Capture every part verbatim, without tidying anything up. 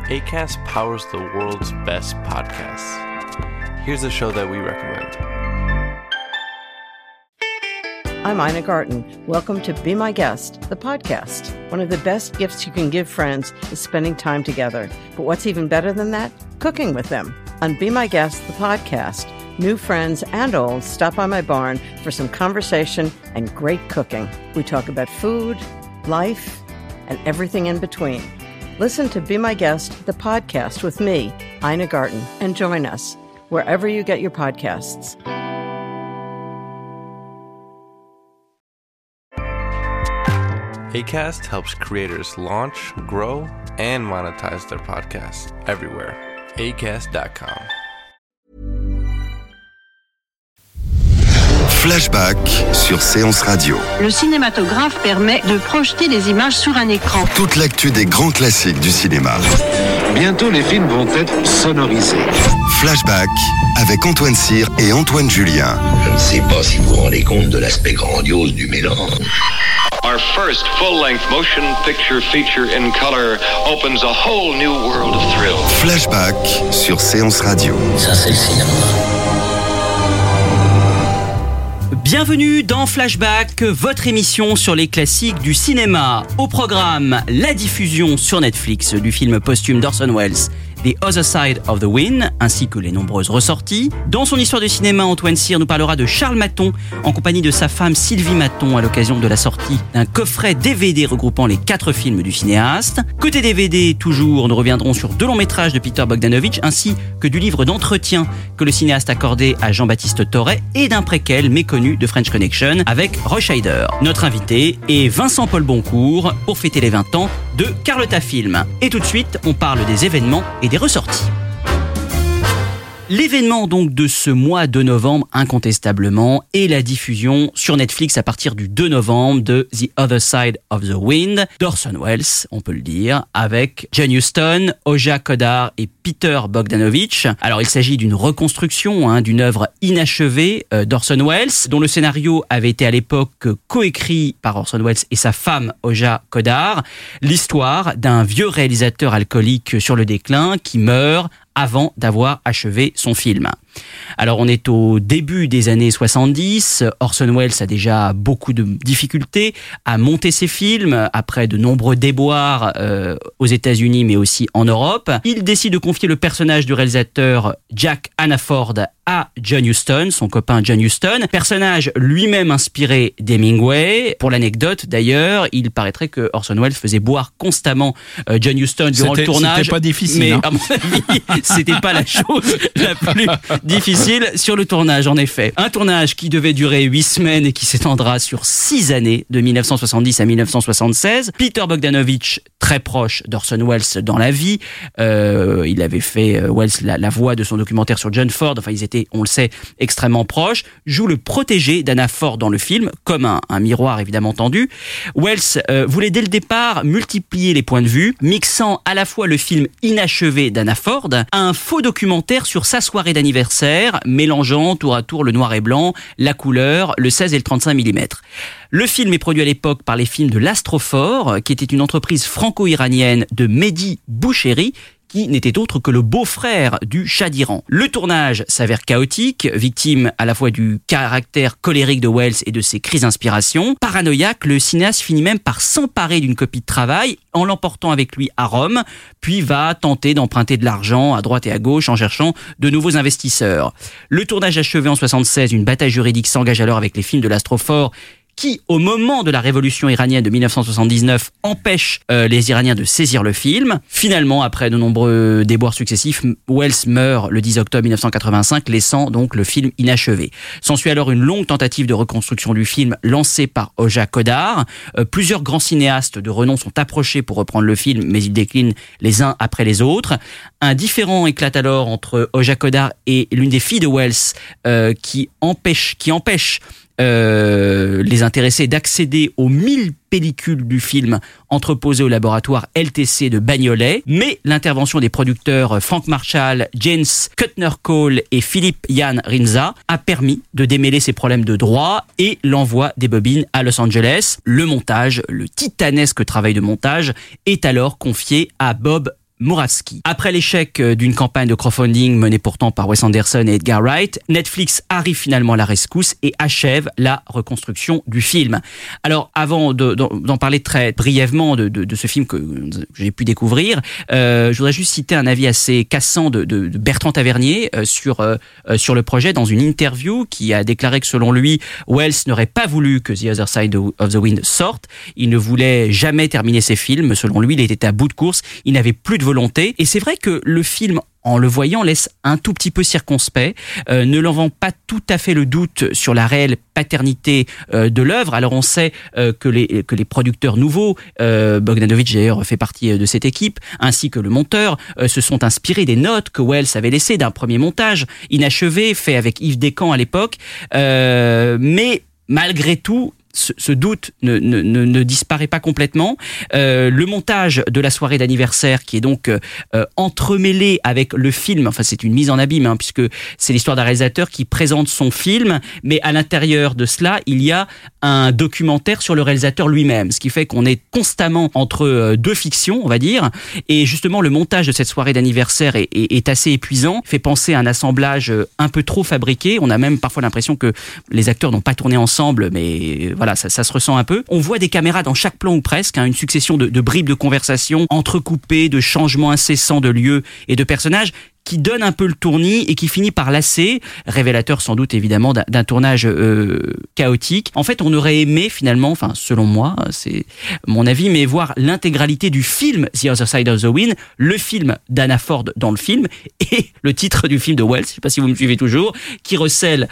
Acast powers the world's best podcasts. Here's a show that we recommend. I'm Ina Garten. Welcome to Be My Guest, the podcast. One of the best gifts you can give friends is spending time together. But what's even better than that? Cooking with them. On Be My Guest, the podcast, new friends and old stop by my barn for some conversation and great cooking. We talk about food, life, and everything in between. Listen to Be My Guest, the podcast with me, Ina Garten, and join us wherever you get your podcasts. Acast helps creators launch, grow, and monetize their podcasts everywhere. acast dot com. Flashback sur Séance Radio. Le cinématographe permet de projeter des images sur un écran. Toute l'actu des grands classiques du cinéma. Bientôt, les films vont être sonorisés. Flashback avec Antoine Cyr et Antoine Julien. Je ne sais pas si vous vous rendez compte de l'aspect grandiose du mélange. Our first full-length motion picture feature in color opens a whole new world of thrill. Flashback sur Séance Radio. Ça, c'est le cinéma. Bienvenue dans Flashback, votre émission sur les classiques du cinéma. Au programme, la diffusion sur Netflix du film posthume d'Orson Welles, The Other Side of the Wind, ainsi que les nombreuses ressorties. Dans son histoire de cinéma, Antoine Cyr nous parlera de Charles Maton, en compagnie de sa femme Sylvie Maton, à l'occasion de la sortie d'un coffret D V D regroupant les quatre films du cinéaste. Côté D V D, toujours, nous reviendrons sur deux longs métrages de Peter Bogdanovich, ainsi que du livre d'entretien que le cinéaste accordait à Jean-Baptiste Torret, et d'un préquel méconnu de French Connection avec Roy Scheider. Notre invité est Vincent-Paul Boncourt pour fêter les vingt ans de Carlotta Film. Et tout de suite, on parle des événements et des ressorties. L'événement donc de ce mois de novembre, incontestablement, est la diffusion sur Netflix à partir du deux novembre de The Other Side of the Wind d'Orson Welles, on peut le dire, avec John Huston, Oja Kodar et Peter Bogdanovich. Alors il s'agit d'une reconstruction hein, d'une œuvre inachevée euh, d'Orson Welles, dont le scénario avait été à l'époque coécrit par Orson Welles et sa femme Oja Kodar. L'histoire d'un vieux réalisateur alcoolique sur le déclin qui meurt avant d'avoir achevé son film. Alors on est au début des années soixante-dix, Orson Welles a déjà beaucoup de difficultés à monter ses films, après de nombreux déboires euh, aux États-Unis mais aussi en Europe. Il décide de confier le personnage du réalisateur Jack Hannaford à John Huston, son copain John Huston, personnage lui-même inspiré d'Hemingway. Pour l'anecdote d'ailleurs, il paraîtrait que Orson Welles faisait boire constamment euh, John Huston durant c'était, le tournage. C'était pas difficile. Mais hein. à mon avis, c'était pas la chose la plus difficile sur le tournage, en effet. Un tournage qui devait durer huit semaines et qui s'étendra sur six années, de dix-neuf cent soixante-dix à dix-neuf cent soixante-seize. Peter Bogdanovich, très proche d'Orson Welles dans la vie, euh, il avait fait euh, Welles la, la voix de son documentaire sur John Ford, enfin ils étaient, on le sait, extrêmement proches, joue le protégé d'Anna Ford dans le film, comme un, un miroir évidemment tendu. Welles euh, voulait dès le départ multiplier les points de vue, mixant à la fois le film inachevé d'Anna Ford à un faux documentaire sur sa soirée d'anniversaire, mélangeant tour à tour le noir et blanc, la couleur, le seize et le trente-cinq millimètres. Le film est produit à l'époque par les films de l'Astrophore, qui était une entreprise franco-iranienne de Mehdi Boucheri, qui n'était autre que le beau-frère du Shah d'Iran. Le tournage s'avère chaotique, victime à la fois du caractère colérique de Welles et de ses crises d'inspiration. Paranoïaque, le cinéaste finit même par s'emparer d'une copie de travail en l'emportant avec lui à Rome, puis va tenter d'emprunter de l'argent à droite et à gauche en cherchant de nouveaux investisseurs. Le tournage achevé en soixante-seize, une bataille juridique s'engage alors avec les films de l'Astrophore, qui, au moment de la révolution iranienne de dix-neuf cent soixante-dix-neuf, empêche euh, les Iraniens de saisir le film. Finalement, après de nombreux déboires successifs, Welles meurt le dix octobre dix-neuf cent quatre-vingt-cinq, laissant donc le film inachevé. S'ensuit alors une longue tentative de reconstruction du film lancée par Oja Kodar. Euh, plusieurs grands cinéastes de renom sont approchés pour reprendre le film, mais ils déclinent les uns après les autres. Un différend éclate alors entre Oja Kodar et l'une des filles de Welles, euh, qui empêche, qui empêche Euh, les intéressés d'accéder aux mille pellicules du film entreposées au laboratoire L T C de Bagnolet, mais l'intervention des producteurs Frank Marshall, James Kuttner-Cole et Philippe Jan Rinza a permis de démêler ces problèmes de droit et l'envoi des bobines à Los Angeles. Le montage, le titanesque travail de montage, est alors confié à Bob Moravski. Après l'échec d'une campagne de crowdfunding menée pourtant par Wes Anderson et Edgar Wright, Netflix arrive finalement à la rescousse et achève la reconstruction du film. Alors, avant de, d'en, d'en parler très brièvement de, de, de ce film que j'ai pu découvrir, euh, je voudrais juste citer un avis assez cassant de, de, de Bertrand Tavernier euh, sur, euh, sur le projet dans une interview qui a déclaré que selon lui, Welles n'aurait pas voulu que The Other Side of the Wind sorte. Il ne voulait jamais terminer ses films. Selon lui, il était à bout de course. Il n'avait plus de volonté. Et c'est vrai que le film, en le voyant, laisse un tout petit peu circonspect, euh, ne l'en vend pas tout à fait le doute sur la réelle paternité euh, de l'œuvre. Alors on sait euh, que les que les producteurs nouveaux, euh, Bogdanovich d'ailleurs fait partie de cette équipe, ainsi que le monteur, euh, se sont inspirés des notes que Welles avait laissées d'un premier montage inachevé fait avec Yves Descamps à l'époque, euh, mais malgré tout, Ce, ce doute ne, ne, ne, ne disparaît pas complètement. Euh, le montage de la soirée d'anniversaire, qui est donc euh, entremêlé avec le film, enfin c'est une mise en abîme, hein, puisque c'est l'histoire d'un réalisateur qui présente son film, mais à l'intérieur de cela, il y a un documentaire sur le réalisateur lui-même, ce qui fait qu'on est constamment entre deux fictions, on va dire, et justement le montage de cette soirée d'anniversaire est, est, est assez épuisant, fait penser à un assemblage un peu trop fabriqué. On a même parfois l'impression que les acteurs n'ont pas tourné ensemble, mais voilà, ça, ça se ressent un peu. On voit des caméras dans chaque plan ou presque, hein, une succession de, de bribes de conversation entrecoupées, de changements incessants de lieux et de personnages, qui donne un peu le tournis et qui finit par lasser, révélateur sans doute évidemment d'un, d'un tournage euh, chaotique. En fait, on aurait aimé finalement, enfin selon moi, c'est mon avis, mais voir l'intégralité du film The Other Side of the Wind, le film d'Anna Ford dans le film et le titre du film de Welles, je sais pas si vous me suivez toujours, qui recèle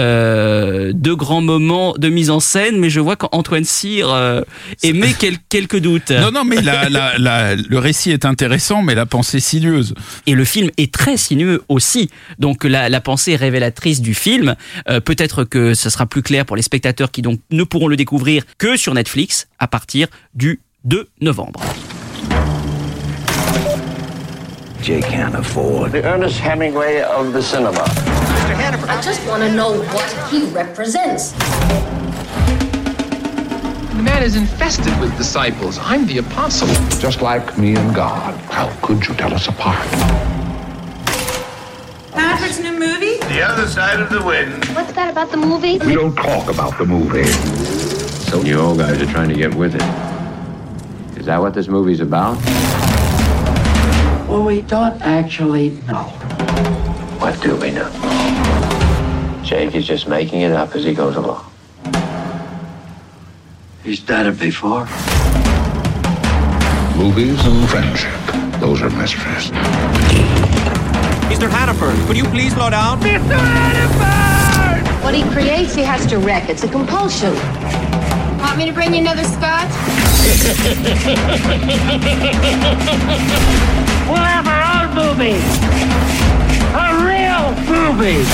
euh, de grands moments de mise en scène, mais je vois qu'Antoine Cyr euh, émet quel, quelques doutes. Non, non, mais la, la, la, le récit est intéressant, mais la pensée sinueuse. Et le film est très très sinueux aussi. Donc la, la pensée révélatrice du film, euh, peut-être que ce sera plus clair pour les spectateurs qui donc ne pourront le découvrir que sur Netflix à partir du deux novembre. Jay can't afford. The Ernest Hemingway of the cinema. Mister Hannaford, I just want to know what he represents. The man is infested with disciples. I'm the apostle. Just like me and God. How could you tell us apart? Hannaford's new movie? The Other Side of the Wind. What's that about the movie? We don't talk about the movie. So you old guys are trying to get with it. Is that what this movie's about? Well, we don't actually know. What do we know? Jake is just making it up as he goes along. He's done it before. Movies and friendship. Those are mysteries. Mister Hannaford, could you please slow down? Mister Hannaford! What he creates, he has to wreck. It's a compulsion. Want me to bring you another scotch? We'll have our own movie. A real movie.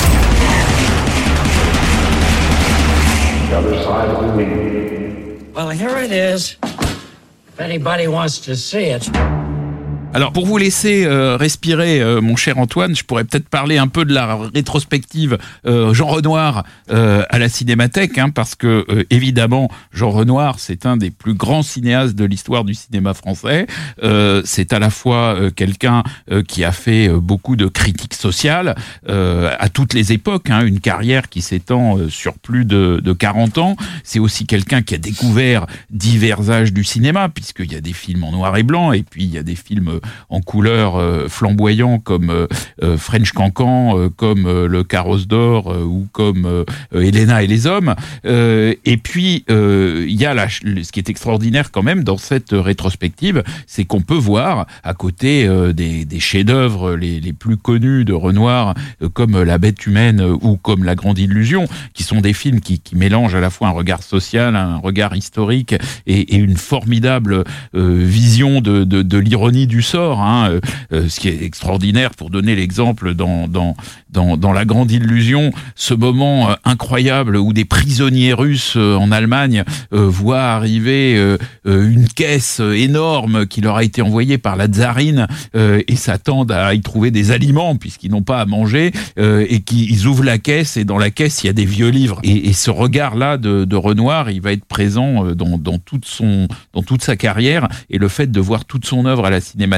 The Other Side of the Wind. Well, here it is. If anybody wants to see it. Alors, pour vous laisser euh, respirer, euh, mon cher Antoine, je pourrais peut-être parler un peu de la rétrospective euh, Jean Renoir euh, à la Cinémathèque, hein, parce que, euh, évidemment, Jean Renoir, c'est un des plus grands cinéastes de l'histoire du cinéma français. Euh, c'est à la fois euh, quelqu'un euh, qui a fait euh, beaucoup de critiques sociales euh, à toutes les époques, hein, une carrière qui s'étend euh, sur plus de, de quarante ans. C'est aussi quelqu'un qui a découvert divers âges du cinéma, puisqu'il y a des films en noir et blanc, et puis il y a des films en couleur euh, flamboyant comme euh, euh, French Cancan, euh, comme euh, Le Carrosse d'Or euh, ou comme euh, Helena et les hommes. Euh, et puis euh, il y a la, ce qui est extraordinaire quand même dans cette rétrospective, c'est qu'on peut voir à côté euh, des, des chefs-d'œuvre les, les plus connus de Renoir, euh, comme La Bête humaine euh, ou comme La Grande Illusion, qui sont des films qui, qui mélangent à la fois un regard social, un regard historique et, et une formidable euh, vision de, de, de l'ironie du sort, hein, euh, ce qui est extraordinaire. Pour donner l'exemple dans dans dans, dans La Grande Illusion, ce moment euh, incroyable où des prisonniers russes euh, en Allemagne euh, voient arriver euh, euh, une caisse énorme qui leur a été envoyée par la tsarine euh, et s'attendent à y trouver des aliments puisqu'ils n'ont pas à manger euh, et qu'ils ouvrent la caisse et dans la caisse il y a des vieux livres et, et ce regard-là de, de Renoir, il va être présent dans dans toute son dans toute sa carrière et le fait de voir toute son œuvre à la Cinémathèque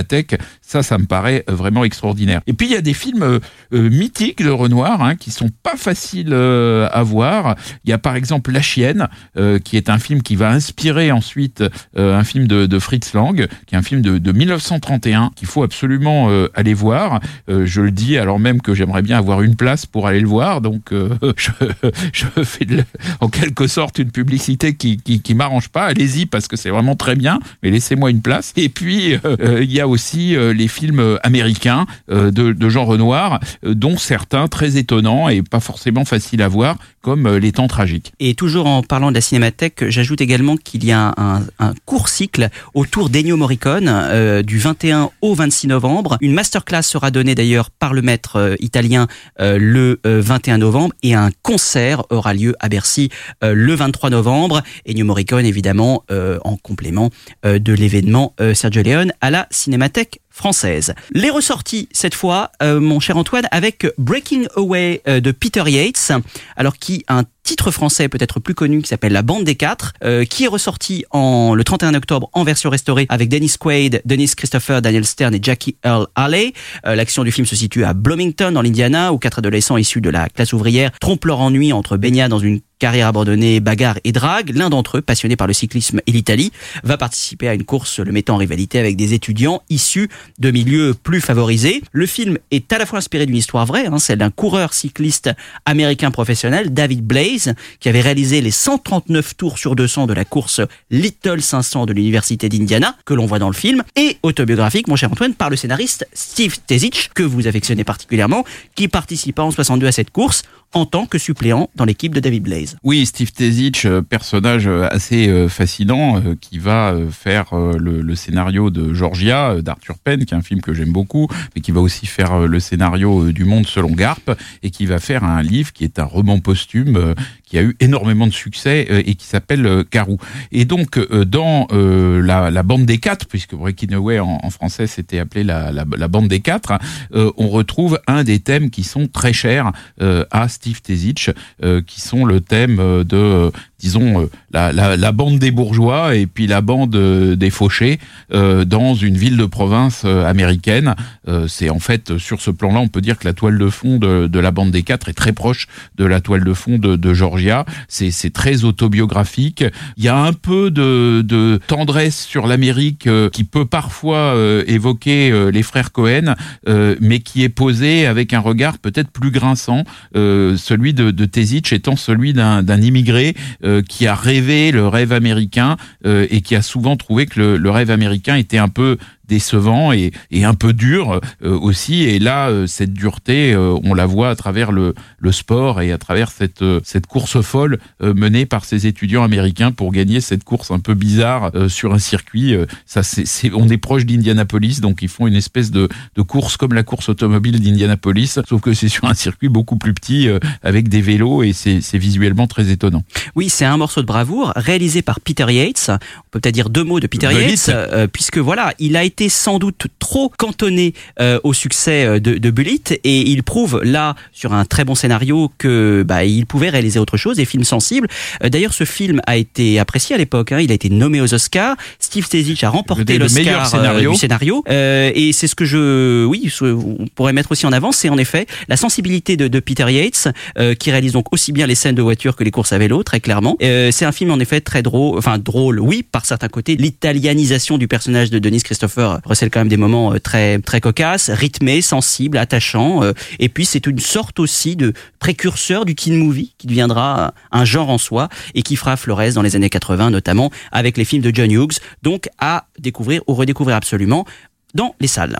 Cinémathèque. Ça, ça me paraît vraiment extraordinaire. Et puis, il y a des films euh, euh, mythiques de Renoir hein, qui sont pas faciles euh, à voir. Il y a par exemple La Chienne, euh, qui est un film qui va inspirer ensuite euh, un film de, de Fritz Lang, qui est un film de, de mille neuf cent trente et un, qu'il faut absolument euh, aller voir. Euh, je le dis alors même que j'aimerais bien avoir une place pour aller le voir, donc euh, je, je fais de, en quelque sorte une publicité qui, qui, qui m'arrange pas. Allez-y parce que c'est vraiment très bien, mais laissez-moi une place. Et puis, euh, il y a aussi euh, les films américains euh, de, de Jean Renoir, euh, dont certains très étonnants et pas forcément faciles à voir, comme euh, Les Temps Tragiques. Et toujours en parlant de la Cinémathèque, j'ajoute également qu'il y a un, un court cycle autour d'Ennio Morricone euh, du vingt et un au vingt-six novembre. Une masterclass sera donnée d'ailleurs par le maître euh, italien euh, le euh, vingt et un novembre et un concert aura lieu à Bercy euh, le vingt-trois novembre. Ennio Morricone évidemment euh, en complément euh, de l'événement euh, Sergio Leone à la Cinémathèque française. Les ressorties cette fois, euh, mon cher Antoine, avec Breaking Away euh, de Peter Yates, alors qui a un titre français peut-être plus connu qui s'appelle La Bande des Quatre, euh, qui est ressorti en, le trente et un octobre en version restaurée avec Dennis Quaid, Dennis Christopher, Daniel Stern et Jackie Earle Haley. Euh, l'action du film se situe à Bloomington, dans l'Indiana, où quatre adolescents issus de la classe ouvrière trompent leur ennui entre baignade dans une carrière abandonnée, bagarre et drague. L'un d'entre eux, passionné par le cyclisme et l'Italie, va participer à une course le mettant en rivalité avec des étudiants issus de milieux plus favorisés. Le film est à la fois inspiré d'une histoire vraie, hein, celle d'un coureur cycliste américain professionnel, David Blaze, qui avait réalisé les cent trente-neuf tours sur deux cents de la course Little cinq cents de l'université d'Indiana, que l'on voit dans le film, et autobiographique, mon cher Antoine, par le scénariste Steve Tezic, que vous affectionnez particulièrement, qui participa en soixante-deux à cette course en tant que suppléant dans l'équipe de David Blaze. Oui, Steve Tezic, personnage assez fascinant, qui va faire le, le scénario de Georgia, d'Arthur Penn, qui est un film que j'aime beaucoup, mais qui va aussi faire le scénario du Monde selon Garp, et qui va faire un livre qui est un roman posthume, qui a eu énormément de succès et qui s'appelle Carou. Et donc, dans la, la bande des quatre, puisque Breaking Away en, en français c'était appelé la, la, la bande des quatre, on retrouve un des thèmes qui sont très chers à Steve Tezic, qui sont le thème de, disons, la, la, la bande des bourgeois et puis la bande des fauchés dans une ville de province américaine. C'est en fait, sur ce plan-là, on peut dire que la toile de fond de, de la bande des quatre est très proche de la toile de fond de, de Georgia. C'est, c'est très autobiographique. Il y a un peu de, de tendresse sur l'Amérique euh, qui peut parfois euh, évoquer euh, les frères Cohen, euh, mais qui est posé avec un regard peut-être plus grinçant, euh, celui de, de Tezic étant celui d'un, d'un immigré euh, qui a rêvé le rêve américain euh, et qui a souvent trouvé que le, le rêve américain était un peu décevant et, et un peu dur euh, aussi. Et là, euh, cette dureté, euh, on la voit à travers le, le sport et à travers cette, euh, cette course folle euh, menée par ces étudiants américains pour gagner cette course un peu bizarre euh, sur un circuit. Euh, ça, c'est, c'est, on est proche d'Indianapolis, donc ils font une espèce de, de course comme la course automobile d'Indianapolis, sauf que c'est sur un circuit beaucoup plus petit euh, avec des vélos et c'est, c'est visuellement très étonnant. Oui, c'est un morceau de bravoure réalisé par Peter Yates. On peut peut-être dire deux mots de Peter Yates, euh, puisque voilà, il a été été sans doute trop cantonné euh, au succès de, de Bullitt et il prouve là sur un très bon scénario que bah, il pouvait réaliser autre chose, des films sensibles. Euh, d'ailleurs, ce film a été apprécié à l'époque. Hein, il a été nommé aux Oscars. Steve Tezic a remporté l'Oscar scénario. Euh, du scénario. Euh, et c'est ce que je, oui, on pourrait mettre aussi en avant, c'est en effet la sensibilité de, de Peter Yates euh, qui réalise donc aussi bien les scènes de voiture que les courses à vélo, très clairement. Euh, c'est un film en effet très drôle, enfin drôle, oui, par certains côtés. L'italianisation du personnage de Dennis Christopher recèle quand même des moments très très cocasses, rythmés, sensibles, attachants. Et puis c'est une sorte aussi de précurseur du teen movie qui deviendra un genre en soi et qui fera florès dans les années quatre-vingts, notamment avec les films de John Hughes. Donc à découvrir ou redécouvrir absolument dans les salles.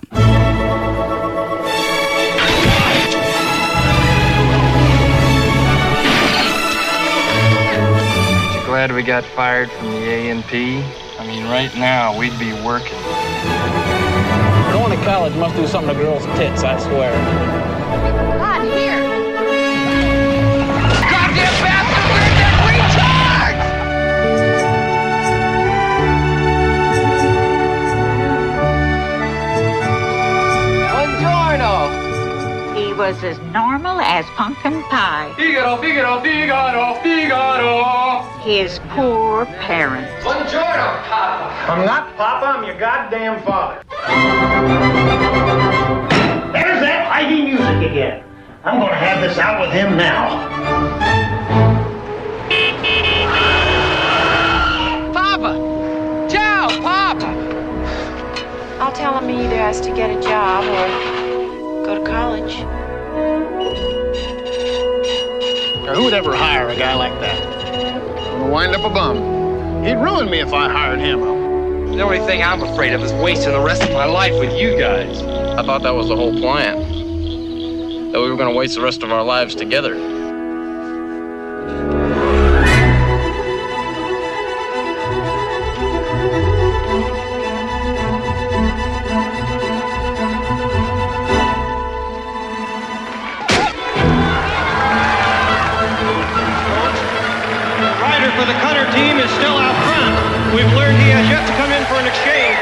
Glad we got fired from the A N P. I mean, right now, we'd be working. Going to college must do something to girls' tits, I swear. God, here! Goddamn bastard, where's that retard? Buongiorno! He was as normal as pumpkin pie. Figaro, Figaro, Figaro, Figaro! His poor parents. Buongiorno, Papa. I'm not Papa, I'm your goddamn father. There's that Heidi music again. I'm gonna have this out with him now. Papa! Ciao, Papa! I'll tell him he either has to get a job or go to college. Now, who would ever hire a guy like that? Gonna wind up a bum. He'd ruin me if I hired him. The only thing I'm afraid of is wasting the rest of my life with you guys. I thought that was the whole plan. That we were going to waste the rest of our lives together. The rider for the Cutter team is still out front. We've learned he has yet to come in for an exchange.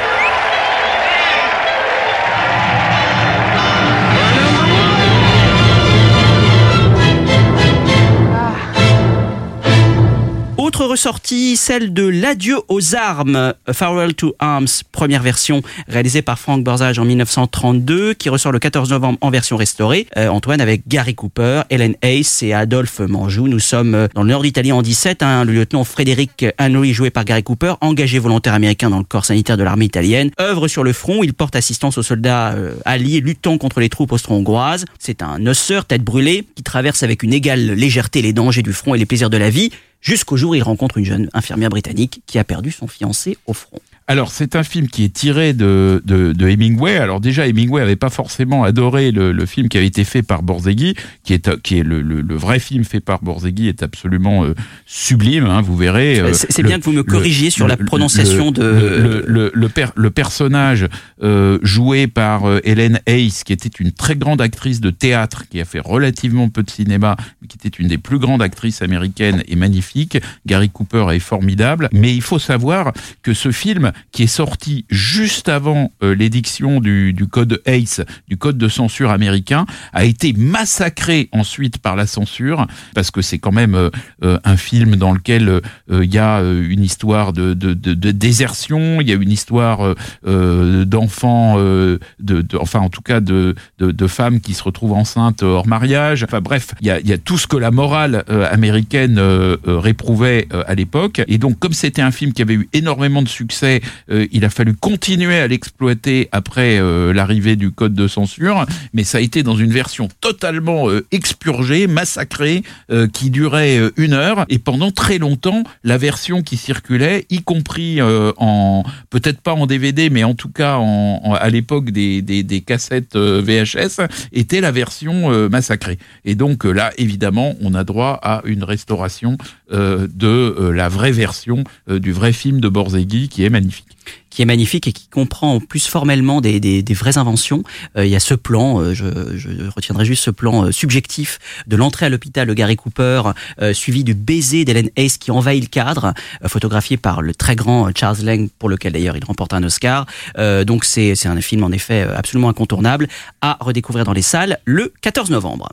Autre ressortie, celle de L'Adieu aux armes, A Farewell to Arms, première version réalisée par Frank Borzage en dix-neuf cent trente-deux, qui ressort le quatorze novembre en version restaurée. Euh, Antoine, avec Gary Cooper, Helen Hayes et Adolphe Manjou. Nous sommes dans le nord d'Italie en dix-sept. Hein, le lieutenant Frédéric Henry, joué par Gary Cooper, engagé volontaire américain dans le corps sanitaire de l'armée italienne, œuvre sur le front. Il porte assistance aux soldats euh, alliés luttant contre les troupes austro-hongroises. C'est un osseur, tête brûlée, qui traverse avec une égale légèreté les dangers du front et les plaisirs de la vie, jusqu'au jour où il rencontre une jeune infirmière britannique qui a perdu son fiancé au front. Alors, c'est un film qui est tiré de, de, de Hemingway. Alors déjà, Hemingway avait pas forcément adoré le, le film qui avait été fait par Borzegui, qui est, qui est le, le, le vrai film fait par Borzegui est absolument euh, sublime, hein, vous verrez. Euh, c'est c'est bien que vous me corrigiez le, sur la prononciation le, de... Le, le, le, le, per, le personnage euh, joué par euh, Helen Hayes, qui était une très grande actrice de théâtre, qui a fait relativement peu de cinéma, mais qui était une des plus grandes actrices américaines et magnifique. Gary Cooper est formidable. Mais il faut savoir que ce film, qui est sorti juste avant euh, l'édiction du, du code Hays, du code de censure américain, a été massacré ensuite par la censure, parce que c'est quand même euh, un film dans lequel il euh, y a une histoire de, de, de, de désertion, il y a une histoire euh, d'enfants, euh, de, de, enfin en tout cas de, de, de femmes qui se retrouvent enceintes hors mariage. Enfin bref, il y a, y a tout ce que la morale euh, américaine euh, euh, réprouvait euh, à l'époque. Et donc, comme c'était un film qui avait eu énormément de succès, Euh, il a fallu continuer à l'exploiter après euh, l'arrivée du code de censure, mais ça a été dans une version totalement euh, expurgée, massacrée, euh, qui durait euh, une heure, et pendant très longtemps, la version qui circulait, y compris euh, en, peut-être pas en D V D, mais en tout cas en, en, à l'époque des, des, des cassettes euh, V H S, était la version euh, massacrée. Et donc euh, là, évidemment, on a droit à une restauration euh, de euh, la vraie version euh, du vrai film de Borzegui, qui est magnifique. qui est magnifique et qui comprend plus formellement des, des, des vraies inventions. Euh, il y a ce plan, euh, je, je retiendrai juste ce plan euh, subjectif de l'entrée à l'hôpital de Gary Cooper, euh, suivi du baiser d'Helen Hayes qui envahit le cadre, euh, photographié par le très grand Charles Lang, pour lequel d'ailleurs il remporte un Oscar. Euh, donc c'est, c'est un film en effet absolument incontournable à redécouvrir dans les salles le quatorze novembre.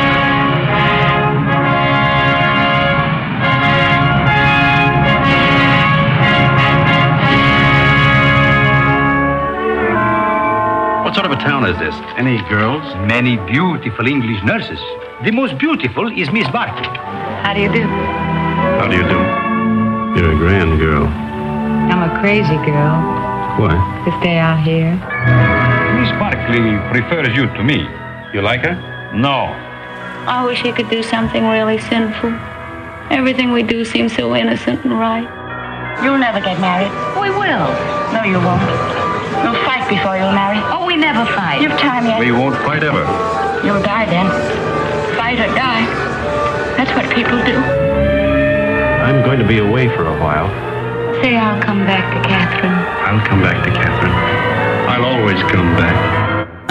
What sort of a town is this? Any girls? Many beautiful English nurses. The most beautiful is Miss Barkley. How do you do? How do you do? You're a grand girl. I'm a crazy girl. Why? To stay out here. Miss Barkley prefers you to me. You like her? No. I wish he could do something really sinful. Everything we do seems so innocent and right. You'll never get married. We will. No, you won't. You'll fight before you'll marry. Oh, we never fight. You've time yet. We won't fight ever. You'll die then. Fight or die. That's what people do. I'm going to be away for a while. Say I'll come back to Catherine. I'll come back to Catherine. I'll always come back.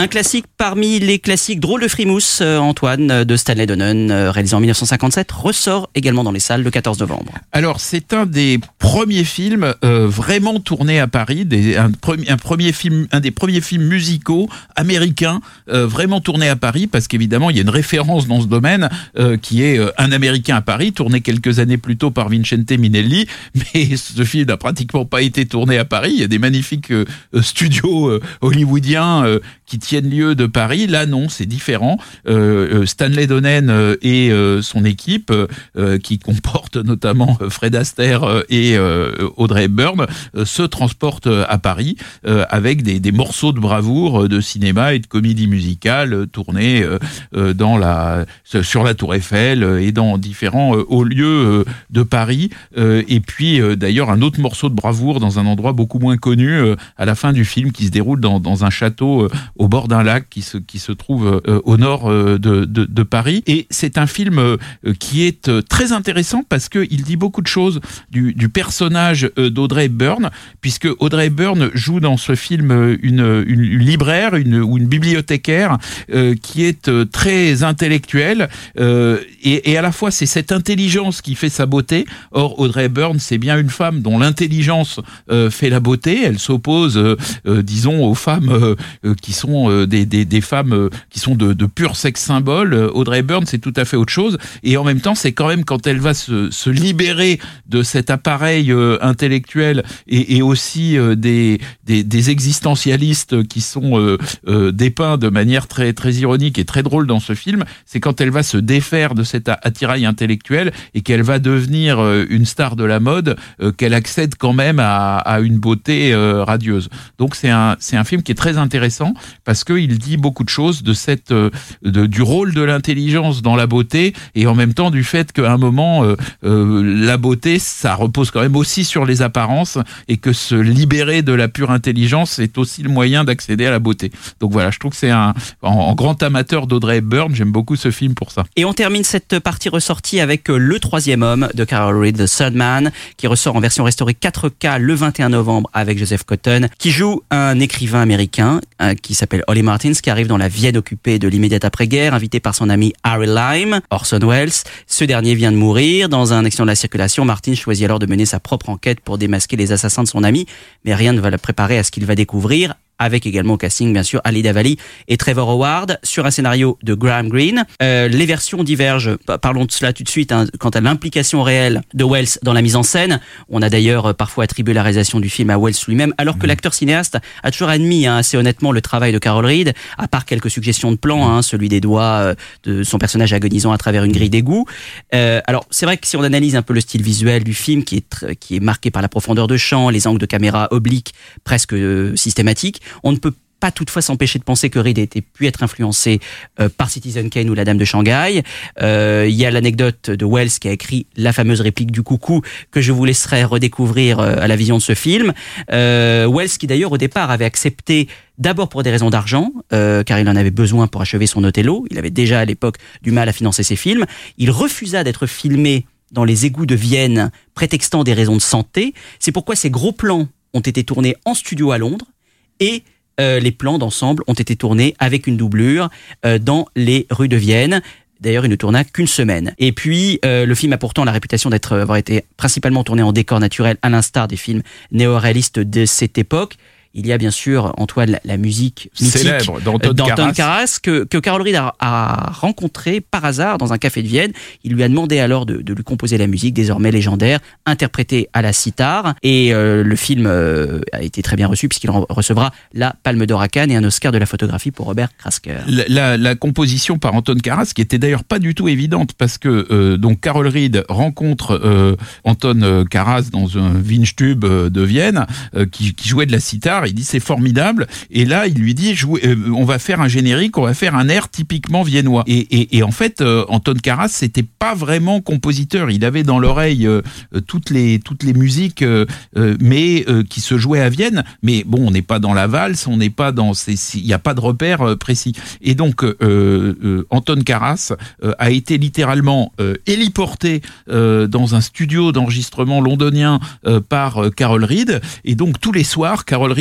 Un classique parmi les classiques, Drôle de frimousse, euh, Antoine, de Stanley Donen, euh, réalisé en dix-neuf cent cinquante-sept, ressort également dans les salles le quatorze novembre. Alors, c'est un des premiers films euh, vraiment tournés à Paris, des, un, premier, un, premier film, un des premiers films musicaux américains euh, vraiment tournés à Paris, parce qu'évidemment, il y a une référence dans ce domaine euh, qui est euh, Un Américain à Paris, tourné quelques années plus tôt par Vincente Minnelli, mais ce film n'a pratiquement pas été tourné à Paris. Il y a des magnifiques euh, studios euh, hollywoodiens euh, qui tiennent lieu de Paris. Là, non, c'est différent. Euh, Stanley Donen euh, et euh, son équipe, euh, qui comporte notamment Fred Astaire euh, et euh, Audrey Hepburn, euh, se transportent à Paris euh, avec des, des morceaux de bravoure de cinéma et de comédie musicale euh, tournés euh, dans la, sur la Tour Eiffel et dans différents euh, hauts lieux euh, de Paris. Euh, et puis, euh, d'ailleurs, un autre morceau de bravoure dans un endroit beaucoup moins connu euh, à la fin du film, qui se déroule dans, dans un château euh, au bord d'un lac qui se, qui se trouve euh, au nord euh, de, de, de Paris. Et c'est un film euh, qui est euh, très intéressant parce qu'il dit beaucoup de choses du, du personnage euh, d'Audrey Hepburn, puisque Audrey Hepburn joue dans ce film une, une, une libraire une, ou une bibliothécaire euh, qui est euh, très intellectuelle euh, et, et à la fois c'est cette intelligence qui fait sa beauté. Or, Audrey Hepburn, c'est bien une femme dont l'intelligence euh, fait la beauté. Elle s'oppose, euh, euh, disons, aux femmes euh, euh, qui sont euh, des, des, des femmes euh, qui sont de, de purs sex symboles. Audrey Hepburn, c'est tout à fait autre chose. Et en même temps, c'est quand même quand elle va se, se libérer de cet appareil euh, intellectuel et, et aussi euh, des, des, des existentialistes qui sont euh, euh, dépeints de manière très, très ironique et très drôle dans ce film, c'est quand elle va se défaire de cet attirail intellectuel et qu'elle va devenir euh, une star de la mode, euh, qu'elle accède quand même à, à une beauté euh, radieuse. Donc c'est un, c'est un film qui est très intéressant parce qu'il dit beaucoup de choses de cette, euh, de, du rôle de l'intelligence dans la beauté et en même temps du fait qu'à un moment, euh, euh, la beauté, ça repose quand même aussi sur les apparences et que se libérer de la pure intelligence est aussi le moyen d'accéder à la beauté. Donc voilà, je trouve que c'est un, en, en grand amateur d'Audrey Hepburn, j'aime beaucoup ce film pour ça. Et on termine cette partie ressortie avec Le Troisième Homme de Carol Reed, The Third Man, qui ressort en version restaurée quatre K le vingt et un novembre avec Joseph Cotton, qui joue un écrivain américain euh, qui s'appelle Holly Martins, qui arrive dans la Vienne occupée de l'immédiate après-guerre, invité par son ami Harry Lime, Orson Welles. Ce dernier vient de mourir. Dans un accident de la circulation, Martin choisit alors de mener sa propre enquête pour démasquer les assassins de son ami, mais rien ne va le préparer à ce qu'il va découvrir, avec également au casting, bien sûr, Alida Valli et Trevor Howard, sur un scénario de Graham Greene. Euh, les versions divergent, parlons de cela tout de suite, hein, quant à l'implication réelle de Welles dans la mise en scène. On a d'ailleurs parfois attribué la réalisation du film à Welles lui-même, alors que l'acteur cinéaste a toujours admis hein, assez honnêtement le travail de Carol Reed, à part quelques suggestions de plans, hein, celui des doigts euh, de son personnage agonisant à travers une grille d'égout. Euh, alors, c'est vrai que si on analyse un peu le style visuel du film, qui est, tr- qui est marqué par la profondeur de champ, les angles de caméra obliques presque euh, systématiques, on ne peut pas toutefois s'empêcher de penser que Reed a été, pu être influencé euh, par Citizen Kane ou La Dame de Shanghai. Euh, il y a l'anecdote de Welles qui a écrit la fameuse réplique du coucou que je vous laisserai redécouvrir euh, à la vision de ce film. Euh, Welles qui d'ailleurs au départ avait accepté d'abord pour des raisons d'argent, euh, car il en avait besoin pour achever son Othello. Il avait déjà à l'époque du mal à financer ses films. Il refusa d'être filmé dans les égouts de Vienne, prétextant des raisons de santé. C'est pourquoi ces gros plans ont été tournés en studio à Londres et euh, les plans d'ensemble ont été tournés avec une doublure euh, dans les rues de Vienne. D'ailleurs, il ne tourna qu'une semaine. Et puis, euh, le film a pourtant la réputation d'être avoir été principalement tourné en décor naturel, à l'instar des films néo-réalistes de cette époque. Il y a bien sûr, Antoine, la, la musique mythique célèbre d'Anton, d'Anton Karas, Karas que, que Carol Reed a, a rencontré par hasard dans un café de Vienne. Il lui a demandé alors de, de lui composer la musique, désormais légendaire, interprétée à la sitar. Et euh, le film euh, a été très bien reçu puisqu'il recevra la Palme d'Or à Cannes et un Oscar de la photographie pour Robert Krasker. La, la, la composition par Anton Karas, qui était d'ailleurs pas du tout évidente, parce que euh, donc Carol Reed rencontre euh, Anton Karas dans un Windstube de Vienne, euh, qui, qui jouait de la sitar. Il dit c'est formidable, et là il lui dit jouez, euh, on va faire un générique, on va faire un air typiquement viennois. Et, et, et en fait, euh, Anton Karas c'était pas vraiment compositeur. Il avait dans l'oreille euh, toutes les toutes les musiques, euh, euh, mais euh, qui se jouaient à Vienne. Mais bon, on n'est pas dans la valse, on n'est pas dans ces, il n'y a pas de repère euh, précis. Et donc euh, euh, Anton Karas euh, a été littéralement euh, héliporté euh, dans un studio d'enregistrement londonien euh, par euh, Carol Reed. Et donc tous les soirs, Carol Reed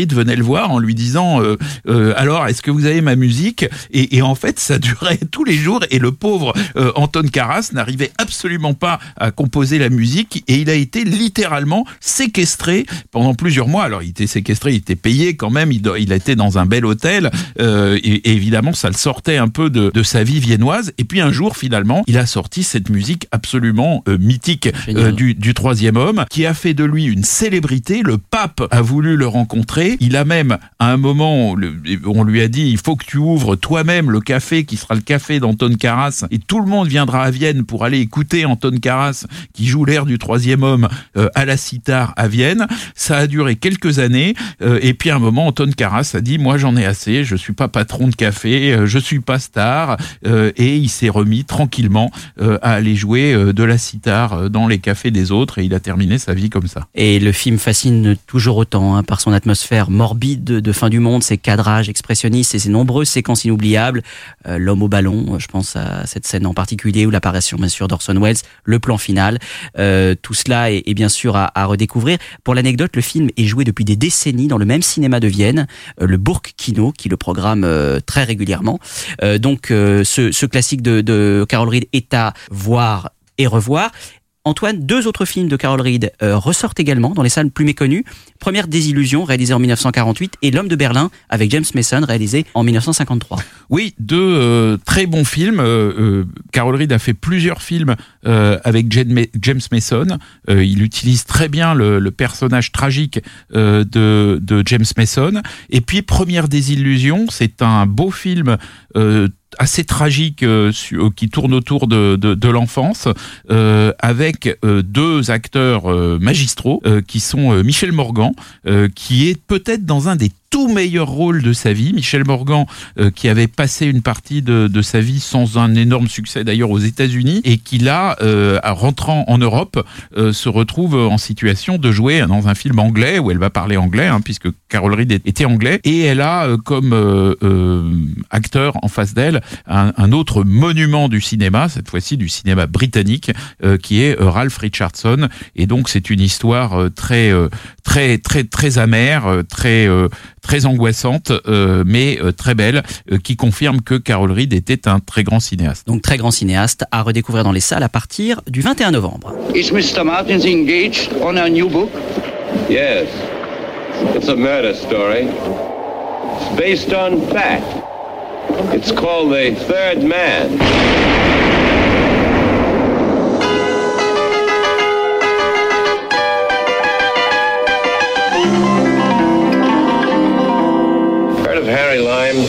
Carolide venait le voir en lui disant euh, euh, alors est-ce que vous avez ma musique, et, et en fait ça durait tous les jours, et le pauvre euh, Anton Karas n'arrivait absolument pas à composer la musique, et il a été littéralement séquestré pendant plusieurs mois. Alors il était séquestré, il était payé quand même, il, il était dans un bel hôtel, euh, et, et évidemment ça le sortait un peu de, de sa vie viennoise. Et puis un jour finalement il a sorti cette musique absolument euh, mythique euh, du, du troisième homme, qui a fait de lui une célébrité. Le pape a voulu le rencontrer, il a même à un moment on lui a dit il faut que tu ouvres toi-même le café qui sera le café d'Anton Karas, et tout le monde viendra à Vienne pour aller écouter Anton Karas qui joue l'air du troisième homme euh, à la sitar à Vienne. Ça a duré quelques années, euh, et puis à un moment Anton Karas a dit moi j'en ai assez, je suis pas patron de café, euh, je suis pas star, euh, et il s'est remis tranquillement euh, à aller jouer euh, de la sitar euh, dans les cafés des autres, et il a terminé sa vie comme ça. Et le film fascine toujours autant hein, par son atmosphère morbide de, de fin du monde, ses cadrages expressionnistes et ses nombreuses séquences inoubliables. Euh, L'homme au ballon, je pense à cette scène en particulier, ou l'apparition bien sûr d'Orson Welles, le plan final. Euh, tout cela est, est bien sûr à, à redécouvrir. Pour l'anecdote, le film est joué depuis des décennies dans le même cinéma de Vienne, euh, le Burgkino, qui le programme euh, très régulièrement. Euh, donc euh, ce, ce classique de, de Carol Reed est à voir et revoir. Antoine, deux autres films de Carol Reed euh, ressortent également dans les salles plus méconnues. Première Désillusion, réalisée en dix-neuf cent quarante-huit, et L'Homme de Berlin, avec James Mason, réalisé en dix-neuf cent cinquante-trois. Oui, deux euh, très bons films. Euh, euh, Carol Reed a fait plusieurs films euh, avec James Mason. Euh, il utilise très bien le, le personnage tragique euh, de, de James Mason. Et puis, Première Désillusion, c'est un beau film euh, assez tragique euh, qui tourne autour de, de, de l'enfance, euh, avec euh, deux acteurs euh, magistraux euh, qui sont euh, Michel Morgan, euh, qui est peut-être dans un des tout meilleur rôle de sa vie. Michel Morgan, euh, qui avait passé une partie de, de sa vie sans un énorme succès d'ailleurs aux États-Unis, et qui là, euh, en rentrant en Europe, euh, se retrouve en situation de jouer dans un film anglais où elle va parler anglais, hein, puisque Carol Reed était anglais, et elle a euh, comme euh, euh, acteur en face d'elle un, un autre monument du cinéma, cette fois-ci du cinéma britannique, euh, qui est euh, Ralph Richardson. Et donc c'est une histoire euh, très, euh, très, très, très amère, euh, très euh, très angoissante, euh, mais euh, très belle, euh, qui confirme que Carol Reed était un très grand cinéaste. Donc très grand cinéaste à redécouvrir dans les salles à partir du vingt et un novembre. Is Mister Martins engaged on a new book? Yes. It's a murder story. It's based on fact. It's called The Third Man. Harry Lime.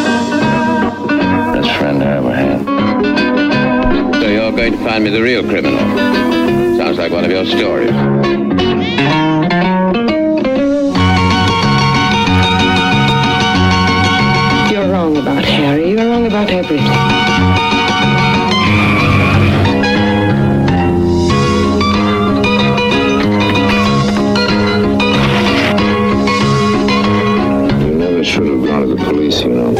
Best friend I ever had. So you're going to find me the real criminal. Sounds like one of your stories. You're wrong about Harry. You're wrong about everything. Should have gone to the police, you know.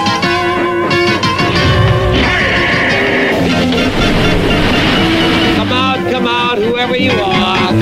Come out, come out, whoever you are.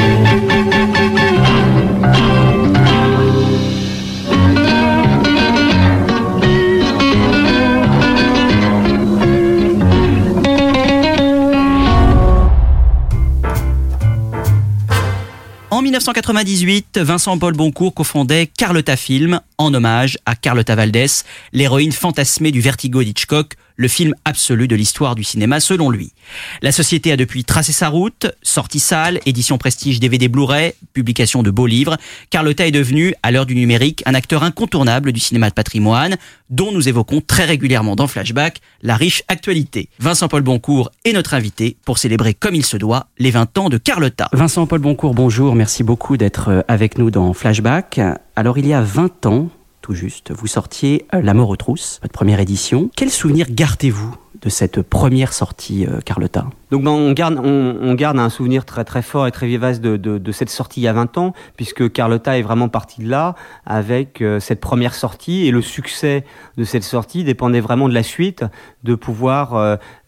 En dix-neuf cent quatre-vingt-dix-huit, Vincent-Paul Boncourt cofondait Carlotta Film en hommage à Carlotta Valdés, l'héroïne fantasmée du Vertigo d'Hitchcock, le film absolu de l'histoire du cinéma selon lui. La société a depuis tracé sa route, sortie salle, édition prestige D V D Blu-ray, publication de beaux livres. Carlotta est devenue, à l'heure du numérique, un acteur incontournable du cinéma de patrimoine, dont nous évoquons très régulièrement dans Flashback la riche actualité. Vincent-Paul Boncourt est notre invité pour célébrer comme il se doit les vingt ans de Carlotta. Vincent-Paul Boncourt, bonjour, merci beaucoup d'être avec nous dans Flashback. Alors il y a vingt ans, tout juste, vous sortiez La mort aux trousses, votre première édition. Quel souvenir gardez-vous de cette première sortie, euh, Carlotta ? Donc ben, on, garde, on, on garde un souvenir très très fort et très vivace de, de, de cette sortie il y a vingt ans, puisque Carlotta est vraiment partie de là avec euh, cette première sortie, et le succès de cette sortie dépendait vraiment de la suite, de pouvoir euh,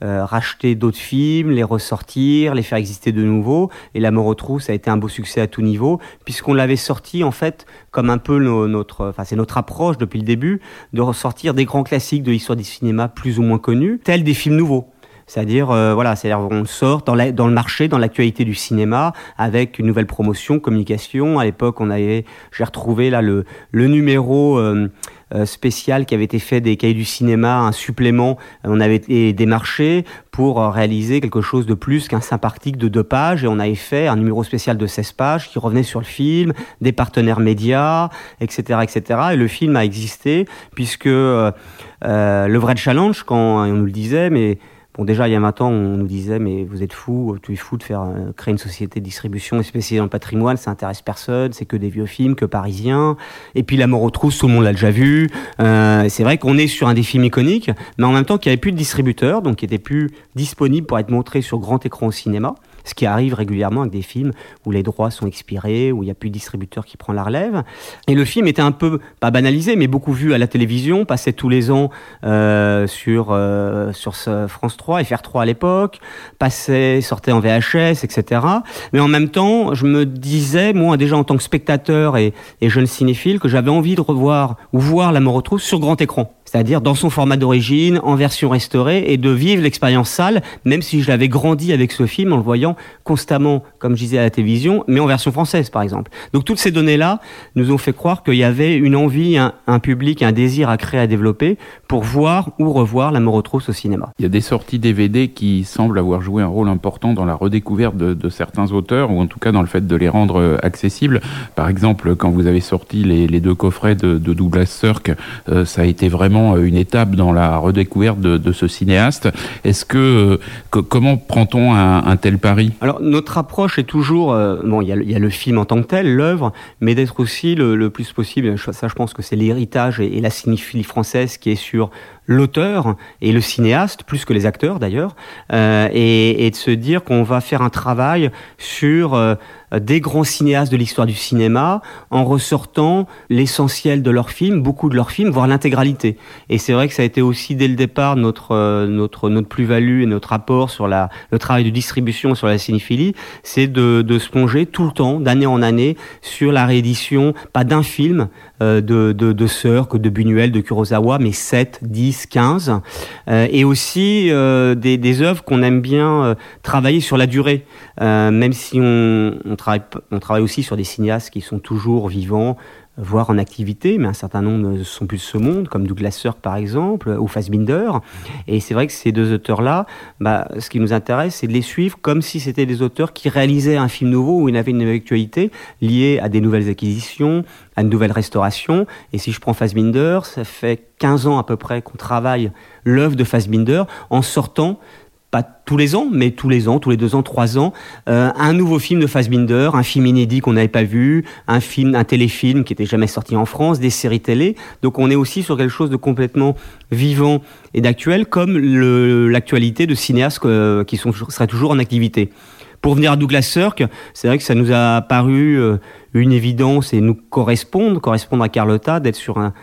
euh, racheter d'autres films, les ressortir, les faire exister de nouveau. Et La Mort aux trousses a été un beau succès à tout niveau, puisqu'on l'avait sorti en fait comme un peu nos, notre, enfin c'est notre approche depuis le début, de ressortir des grands classiques de l'histoire du cinéma plus ou moins connus, tels des films nouveaux. C'est-à-dire, euh, voilà, c'est-à-dire on sort dans, la, dans le marché, dans l'actualité du cinéma, avec une nouvelle promotion, communication. À l'époque, on avait, j'ai retrouvé là le, le numéro euh, euh, spécial qui avait été fait des Cahiers du cinéma, un supplément. On avait été démarché pour euh, réaliser quelque chose de plus qu'un simple article de deux pages, et on avait fait un numéro spécial de seize pages qui revenait sur le film, des partenaires médias, et cetera, et cetera. Et le film a existé puisque euh, euh, le vrai challenge, quand on nous le disait, mais bon, déjà, il y a vingt ans, on nous disait, mais vous êtes fous, tu es fou de faire euh, créer une société de distribution spécialisée dans le patrimoine, ça intéresse personne, c'est que des vieux films, que parisiens. Et puis La Mort aux trousses, tout le monde l'a déjà vu. Euh, c'est vrai qu'on est sur un des films iconiques, mais en même temps qu'il n'y avait plus de distributeurs, donc qui n'était plus disponible pour être montré sur grand écran au cinéma. Ce qui arrive régulièrement avec des films où les droits sont expirés, où il n'y a plus de distributeur qui prend la relève. Et le film était un peu, pas banalisé, mais beaucoup vu à la télévision, passait tous les ans euh, sur, euh, sur France trois, F R trois à l'époque, passait, sortait en V H S, et cetera. Mais en même temps, je me disais, moi déjà en tant que spectateur et, et jeune cinéphile, que j'avais envie de revoir ou voir La Mort aux trousses sur grand écran. C'est-à-dire dans son format d'origine, en version restaurée, et de vivre l'expérience salle, même si je l'avais grandi avec ce film en le voyant constamment, comme je disais, à la télévision, mais en version française, par exemple. Donc toutes ces données-là nous ont fait croire qu'il y avait une envie, un, un public, un désir à créer, à développer, pour voir ou revoir La Mort aux trousses au cinéma. Il y a des sorties D V D qui semblent avoir joué un rôle important dans la redécouverte de, de certains auteurs, ou en tout cas dans le fait de les rendre accessibles. Par exemple, quand vous avez sorti les, les deux coffrets de, de Douglas Sirk, euh, ça a été vraiment une étape dans la redécouverte de, de ce cinéaste. Est-ce que, que comment prend-on un, un tel pari ? Alors notre approche est toujours, euh, bon, il y, a, il y a le film en tant que tel, l'œuvre, mais d'être aussi le, le plus possible. Ça, je pense que c'est l'héritage et, et la cinéphilie française qui est sur l'auteur et le cinéaste, plus que les acteurs d'ailleurs, euh, et, et de se dire qu'on va faire un travail sur euh, des grands cinéastes de l'histoire du cinéma en ressortant l'essentiel de leurs films, beaucoup de leurs films, voire l'intégralité. Et c'est vrai que ça a été aussi dès le départ notre euh, notre notre plus-value et notre apport sur la le travail de distribution sur la cinéphilie, c'est de de se plonger tout le temps, d'année en année, sur la réédition, pas d'un film euh, de de de Sirk, de Buñuel, de Kurosawa, mais sept, dix, quinze, euh, et aussi euh, des des œuvres qu'on aime bien euh, travailler sur la durée, euh, même si on on travaille on travaille aussi sur des cinéastes qui sont toujours vivants, voire en activité, mais un certain nombre ne sont plus de ce monde, comme Douglas Sirk par exemple, ou Fassbinder. Et c'est vrai que ces deux auteurs-là, bah, ce qui nous intéresse, c'est de les suivre comme si c'était des auteurs qui réalisaient un film nouveau où il y avait une actualité liée à des nouvelles acquisitions, à une nouvelle restauration. Et si je prends Fassbinder, ça fait quinze ans à peu près qu'on travaille l'œuvre de Fassbinder en sortant, pas tous les ans, mais tous les ans, tous les deux ans, trois ans, euh, un nouveau film de Fassbinder, un film inédit qu'on n'avait pas vu, un film, un téléfilm qui n'était jamais sorti en France, des séries télé. Donc on est aussi sur quelque chose de complètement vivant et d'actuel, comme le, l'actualité de cinéastes euh, qui sont, seraient toujours en activité. Pour venir à Douglas Sirk, c'est vrai que ça nous a paru euh, une évidence et nous correspondre, correspondre à Carlotta, d'être sur un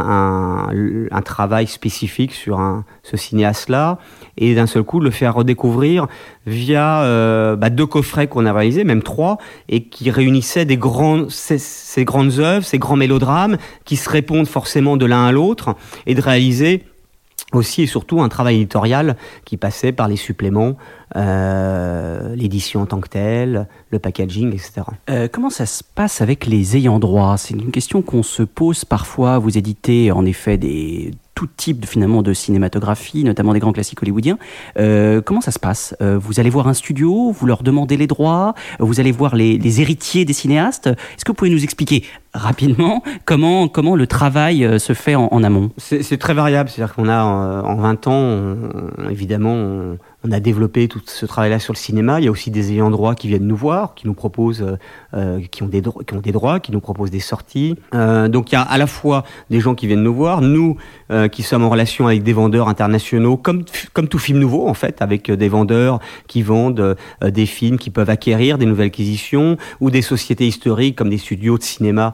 Un, un, un travail spécifique sur un, ce cinéaste-là, et d'un seul coup le faire redécouvrir via euh, bah, deux coffrets qu'on a réalisés, même trois, et qui réunissaient des grands, ces, ces grandes œuvres, ces grands mélodrames qui se répondent forcément de l'un à l'autre, et de réaliser aussi et surtout un travail éditorial qui passait par les suppléments, euh, l'édition en tant que telle, le packaging, et cetera. Euh, comment ça se passe avec les ayants droit ? C'est une question qu'on se pose parfois. Vous éditez en effet des tout type de, finalement de cinématographie, notamment des grands classiques hollywoodiens. Euh, comment ça se passe ? euh, Vous allez voir un studio, vous leur demandez les droits, vous allez voir les, les héritiers des cinéastes. Est-ce que vous pouvez nous expliquer rapidement comment, comment le travail se fait en, en amont ? c'est, c'est très variable, c'est-à-dire qu'on a en vingt ans, on, évidemment, on, on a développé tout ce travail-là sur le cinéma. Il y a aussi des ayants droit qui viennent nous voir, qui nous proposent, euh, qui ont des dro- qui ont des droits, qui nous proposent des sorties. Euh, donc il y a à la fois des gens qui viennent nous voir, nous euh, qui sommes en relation avec des vendeurs internationaux, comme comme tout film nouveau en fait, avec des vendeurs qui vendent euh, des films qui peuvent acquérir des nouvelles acquisitions, ou des sociétés historiques comme des studios de cinéma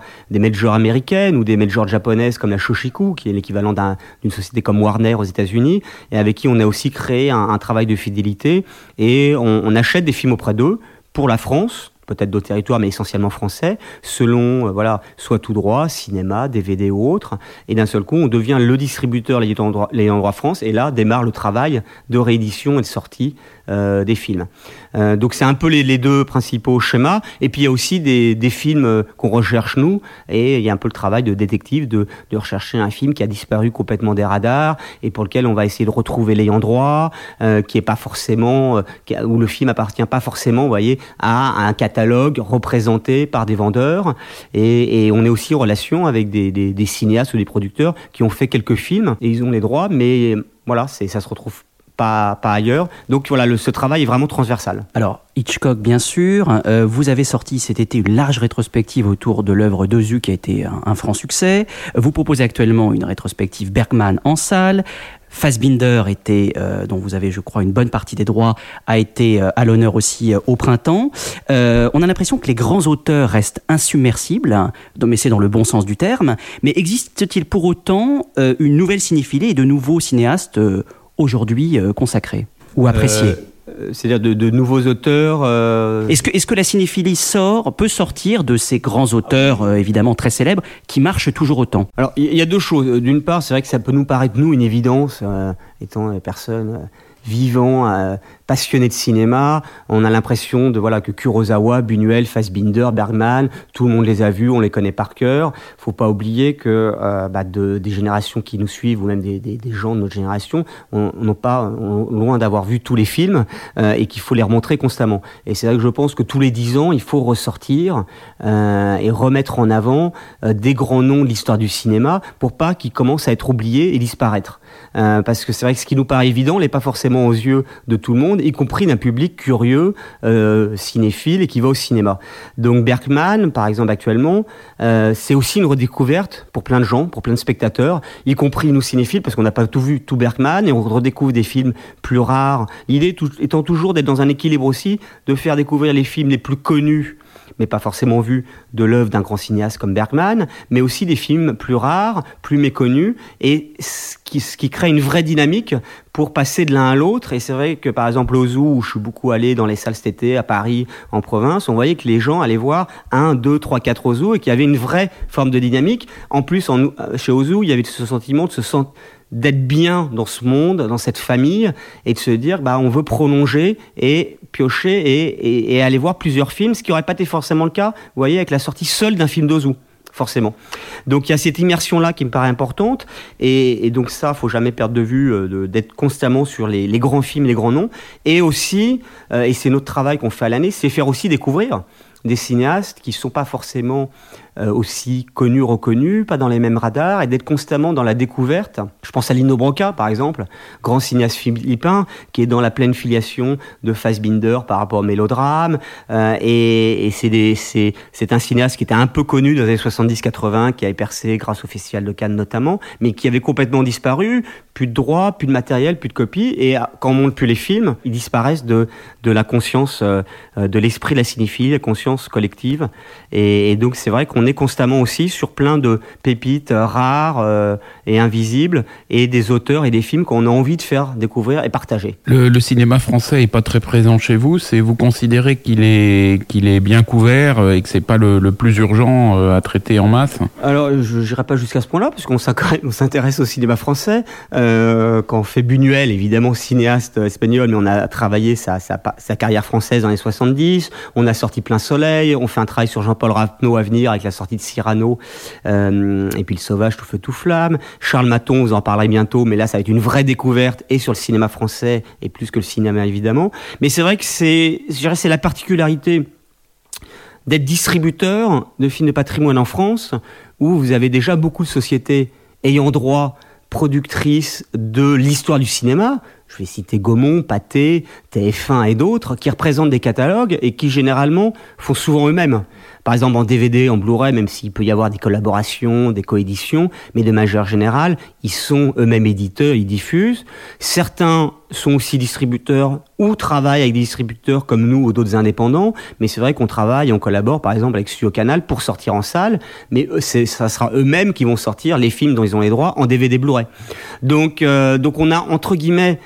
des majors américaines ou des majors japonaises comme la Shoshiku, qui est l'équivalent d'un, d'une société comme Warner aux États-Unis, et avec qui on a aussi créé un, un travail de fidélité. Et on, on achète des films auprès d'eux pour la France, peut-être d'autres territoires, mais essentiellement français, selon, euh, voilà, soit tout droit, cinéma, D V D ou autre. Et d'un seul coup, on devient le distributeur l'ayant droit, l'ayant droit France, et là démarre le travail de réédition et de sortie euh, des films. Euh, donc c'est un peu les, les deux principaux schémas. Et puis il y a aussi des, des films qu'on recherche nous, et il y a un peu le travail de détective de, de rechercher un film qui a disparu complètement des radars et pour lequel on va essayer de retrouver l'ayant droit, euh, qui est pas forcément, euh, qui a, où le film appartient pas forcément, vous voyez, à, à un catalogue représenté par des vendeurs. Et, et on est aussi en relation avec des, des, des cinéastes ou des producteurs qui ont fait quelques films et ils ont les droits, mais voilà, c'est, ça se retrouve Pas, pas ailleurs. Donc voilà, le, ce travail est vraiment transversal. Alors, Hitchcock, bien sûr. Euh, vous avez sorti cet été une large rétrospective autour de l'œuvre d'Ozu qui a été un, un franc succès. Vous proposez actuellement une rétrospective Bergman en salle. Fassbinder était, euh, dont vous avez, je crois, une bonne partie des droits, a été euh, à l'honneur aussi euh, au printemps. Euh, on a l'impression que les grands auteurs restent insubmersibles, hein, mais c'est dans le bon sens du terme. Mais existe-t-il pour autant euh, une nouvelle cinéphilie et de nouveaux cinéastes euh, aujourd'hui euh, consacrés ou appréciés? euh, C'est-à-dire de, de nouveaux auteurs euh... Est-ce que, est-ce que la cinéphilie sort, peut sortir de ces grands auteurs, euh, évidemment très célèbres, qui marchent toujours autant? Alors, il y a deux choses. D'une part, c'est vrai que ça peut nous paraître, nous, une évidence, euh, étant des personnes euh, vivants, euh, passionnés de cinéma. On a l'impression de voilà que Kurosawa, Buñuel, Fassbinder, Bergman, tout le monde les a vus, on les connaît par cœur. Faut pas oublier que euh, bah, de, des générations qui nous suivent ou même des, des, des gens de notre génération, on n'ont pas on, loin d'avoir vu tous les films euh, et qu'il faut les remontrer constamment. Et c'est vrai que je pense que tous les dix ans, il faut ressortir euh, et remettre en avant euh, des grands noms de l'histoire du cinéma pour pas qu'ils commencent à être oubliés et disparaître. Euh, parce que c'est vrai que ce qui nous paraît évident n'est pas forcément aux yeux de tout le monde, y compris d'un public curieux, euh, cinéphile et qui va au cinéma. Donc Bergman, par exemple, actuellement, euh, c'est aussi une redécouverte pour plein de gens, pour plein de spectateurs, y compris nous cinéphiles, parce qu'on n'a pas tout vu, tout Bergman, et on redécouvre des films plus rares. L'idée tout, étant toujours d'être dans un équilibre aussi, de faire découvrir les films les plus connus, mais pas forcément vus, de l'œuvre d'un grand cinéaste comme Bergman, mais aussi des films plus rares, plus méconnus, et ce qui, ce qui crée une vraie dynamique pour passer de l'un à l'autre. Et c'est vrai que, par exemple, au Zoo, où je suis beaucoup allé dans les salles cet été, à Paris, en province, on voyait que les gens allaient voir un, deux, trois, quatre au Zoo, et qu'il y avait une vraie forme de dynamique. En plus, en, chez Ozu, il y avait ce sentiment de se sentir d'être bien dans ce monde, dans cette famille, et de se dire, bah, on veut prolonger et piocher et, et, et aller voir plusieurs films, ce qui n'aurait pas été forcément le cas, vous voyez, avec la sortie seule d'un film d'Ozu, forcément. Donc il y a cette immersion-là qui me paraît importante, et, et donc ça, faut jamais perdre de vue euh, de, d'être constamment sur les, les grands films, les grands noms, et aussi, euh, et c'est notre travail qu'on fait à l'année, c'est faire aussi découvrir des cinéastes qui ne sont pas forcément euh, aussi connus, reconnus, pas dans les mêmes radars, et d'être constamment dans la découverte. Je pense à Lino Branca, par exemple, grand cinéaste philippin, qui est dans la pleine filiation de Fassbinder par rapport au mélodrame, euh, et, et c'est, des, c'est, c'est un cinéaste qui était un peu connu dans les années soixante-dix quatre-vingts, qui avait percé grâce au Festival de Cannes notamment, mais qui avait complètement disparu, plus de droits, plus de matériel, plus de copies, et quand on monte plus les films, ils disparaissent de, de la conscience, euh, de l'esprit de la cinéphilie, la conscience collective, et, et donc c'est vrai qu'on est constamment aussi sur plein de pépites rares euh, et invisibles, et des auteurs et des films qu'on a envie de faire découvrir et partager. Le, le cinéma français est pas très présent chez vous, c'est vous considérez qu'il est qu'il est bien couvert et que c'est pas le, le plus urgent à traiter en masse? Alors je n'irai pas jusqu'à ce point-là, puisqu'on on s'intéresse au cinéma français. Euh, quand on fait Buñuel, évidemment cinéaste espagnol, mais on a travaillé sa, sa, sa carrière française dans les soixante-dix, on a sorti Plein Soleil, on fait un travail sur Jean-Paul Rapneau à venir avec la sortie de Cyrano, euh, et puis Le Sauvage, Tout Feu, Tout Flamme. Charles Maton, vous en parlerez bientôt, mais là ça va être une vraie découverte, et sur le cinéma français, et plus que le cinéma évidemment. Mais c'est vrai que c'est, je dirais, c'est la particularité d'être distributeur de films de patrimoine en France, où vous avez déjà beaucoup de sociétés ayant droit, productrices de l'histoire du cinéma. Je vais citer Gaumont, Pathé, T F un et d'autres, qui représentent des catalogues et qui généralement font souvent eux-mêmes. par exemple en D V D, en Blu-ray, même s'il peut y avoir des collaborations, des coéditions, mais de manière générale, ils sont eux-mêmes éditeurs, ils diffusent. Certains sont aussi distributeurs ou travaillent avec des distributeurs comme nous ou d'autres indépendants, mais c'est vrai qu'on travaille, on collabore par exemple avec Studio Canal pour sortir en salle, mais c'est, ça sera eux-mêmes qui vont sortir les films dont ils ont les droits en D V D Blu-ray. Donc, euh, donc on a entre guillemets,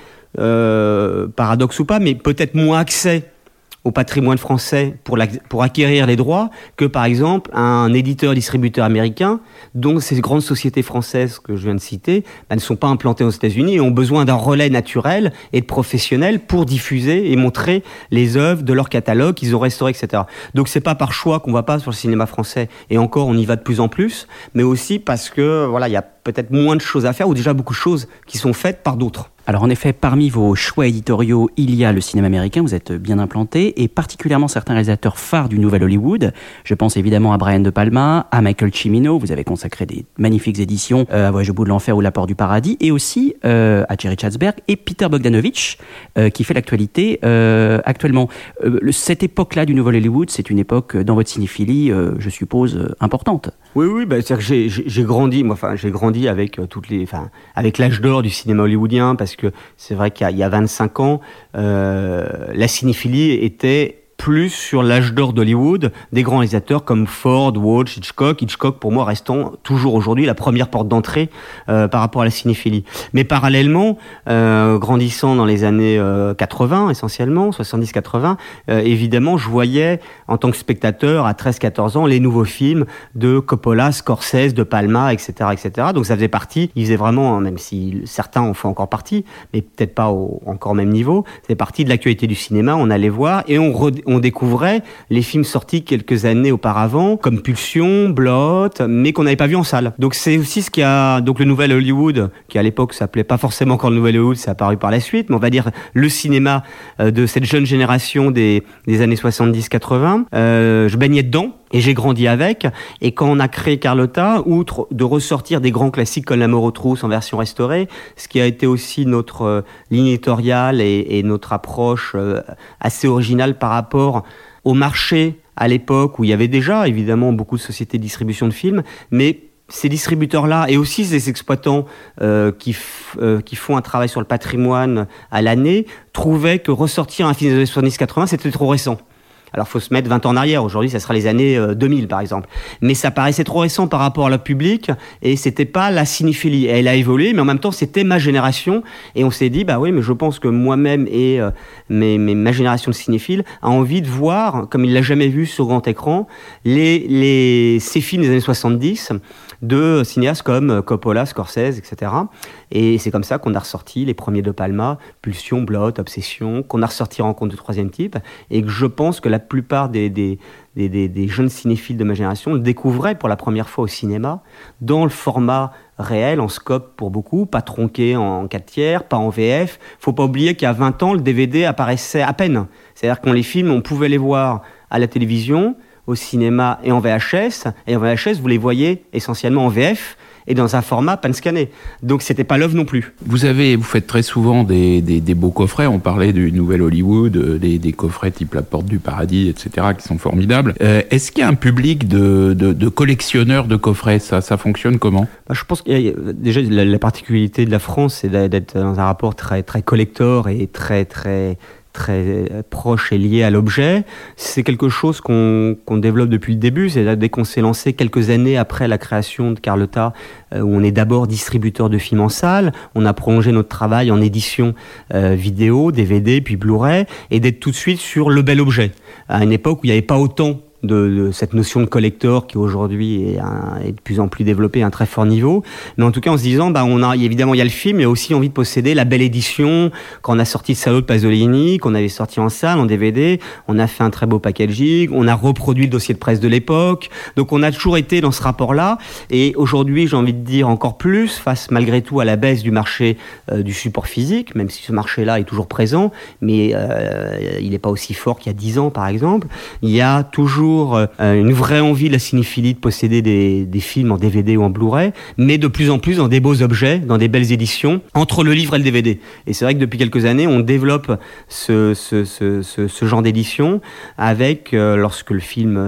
euh, paradoxe ou pas, mais peut-être moins accès au patrimoine français pour, la, pour acquérir les droits que par exemple un éditeur-distributeur américain dont ces grandes sociétés françaises que je viens de citer bah, ne sont pas implantées aux États-Unis et ont besoin d'un relais naturel et de professionnels pour diffuser et montrer les œuvres de leur catalogue qu'ils ont restauré, et cetera. Donc c'est pas par choix qu'on va pas sur le cinéma français, et encore on y va de plus en plus, mais aussi parce que voilà, il y a peut-être moins de choses à faire ou déjà beaucoup de choses qui sont faites par d'autres. Alors en effet, parmi vos choix éditoriaux, il y a le cinéma américain, vous êtes bien implanté, et particulièrement certains réalisateurs phares du Nouvel Hollywood. Je pense évidemment à Brian De Palma, à Michael Cimino, vous avez consacré des magnifiques éditions euh, à Voyage au bout de l'enfer ou La Porte du Paradis, et aussi euh, à Jerry Chatzberg et Peter Bogdanovich, euh, qui fait l'actualité euh, actuellement. Euh, le, cette époque-là du Nouvel Hollywood, c'est une époque dans votre cinéphilie, euh, je suppose, euh, importante. Oui, oui, bah, c'est-à-dire que j'ai, j'ai, j'ai grandi, moi, enfin, j'ai grandi avec euh, toutes les, enfin, avec l'âge d'or du cinéma hollywoodien, parce que c'est vrai qu'il y a, il y a vingt-cinq ans, euh, la cinéphilie était plus sur l'âge d'or d'Hollywood, des grands réalisateurs comme Ford, Walsh, Hitchcock. Hitchcock, pour moi, restant toujours aujourd'hui la première porte d'entrée euh, par rapport à la cinéphilie. Mais parallèlement, euh, grandissant dans les années euh, quatre-vingts, essentiellement, soixante-dix quatre-vingts, euh, évidemment, je voyais, en tant que spectateur, à treize quatorze ans, les nouveaux films de Coppola, Scorsese, De Palma, et cetera, et cetera. Donc ça faisait partie, ils faisaient vraiment, même si certains en font encore partie, mais peut-être pas au, encore au même niveau, c'est partie de l'actualité du cinéma, on allait voir, et on, re, on découvrait les films sortis quelques années auparavant, comme Pulsion, Blot, mais qu'on n'avait pas vu en salle. Donc c'est aussi ce qui a, donc le Nouvel Hollywood, qui à l'époque s'appelait pas forcément encore le Nouvel Hollywood, c'est apparu par la suite, mais on va dire le cinéma euh, de cette jeune génération des, des années soixante-dix quatre-vingts. Euh, je baignais dedans. Et j'ai grandi avec. Et quand on a créé Carlotta, outre de ressortir des grands classiques comme La mort aux trousses en version restaurée, ce qui a été aussi notre euh, ligne éditoriale et, et notre approche euh, assez originale par rapport au marché à l'époque où il y avait déjà évidemment beaucoup de sociétés de distribution de films, mais ces distributeurs-là et aussi ces exploitants euh, qui, f- euh, qui font un travail sur le patrimoine à l'année trouvaient que ressortir un film des années soixante-dix quatre-vingts, c'était trop récent. Alors, faut se mettre vingt ans en arrière. Aujourd'hui, ça sera les années euh, deux mille, par exemple. Mais ça paraissait trop récent par rapport à le public et c'était pas la cinéphilie. Elle a évolué, mais en même temps, c'était ma génération. Et on s'est dit, bah oui, mais je pense que moi-même et euh, mes, mes, ma génération de cinéphiles a envie de voir, comme il l'a jamais vu sur grand écran, les, les, ces films des années soixante-dix de cinéastes comme Coppola, Scorsese, et cetera. Et c'est comme ça qu'on a ressorti les premiers De Palma, Pulsion, Blot, Obsession, qu'on a ressorti Rencontre de troisième type, et que je pense que la plupart des, des, des, des, des jeunes cinéphiles de ma génération le découvraient pour la première fois au cinéma, dans le format réel, en scope pour beaucoup, pas tronqué en quatre tiers, pas en V F. Faut pas oublier qu'il y a vingt ans, le D V D apparaissait à peine. C'est-à-dire qu'on les films, on pouvait les voir à la télévision, au cinéma et en V H S. Et en V H S, vous les voyez essentiellement en V F et dans un format pan-scanné. Donc c'était pas l'œuvre non plus. Vous avez, vous faites très souvent des, des, des beaux coffrets. On parlait du Nouvel Hollywood, des, des coffrets type La Porte du Paradis, et cetera, qui sont formidables. Euh, est-ce qu'il y a un public de, de, de collectionneurs de coffrets? Ça, ça fonctionne comment? Bah, je pense qu'il y a déjà la, la particularité de la France, c'est d'être dans un rapport très très collector et très très très proche et lié à l'objet. C'est quelque chose qu'on, qu'on développe depuis le début. C'est dès qu'on s'est lancé quelques années après la création de Carlotta, euh, où on est d'abord distributeur de films en salle, on a prolongé notre travail en édition euh, vidéo, D V D, puis Blu-ray, et d'être tout de suite sur le bel objet. À une époque où il n'y avait pas autant De, de cette notion de collector qui aujourd'hui est, un, est de plus en plus développée à un très fort niveau, mais en tout cas en se disant bah on a évidemment il y a le film, mais aussi envie de posséder la belle édition. Quand on a sorti Salo de Pasolini, qu'on avait sorti en salle, en D V D, on a fait un très beau packaging, on a reproduit le dossier de presse de l'époque, donc on a toujours été dans ce rapport-là. Et aujourd'hui, j'ai envie de dire encore plus, face malgré tout à la baisse du marché euh, du support physique, même si ce marché-là est toujours présent, mais euh, il n'est pas aussi fort qu'il y a dix ans par exemple. Il y a toujours une vraie envie de la cinéphilie de posséder des, des films en D V D ou en Blu-ray, mais de plus en plus dans des beaux objets, dans des belles éditions, entre le livre et le D V D. Et c'est vrai que depuis quelques années, on développe ce, ce, ce, ce, ce genre d'édition avec, euh, lorsque le film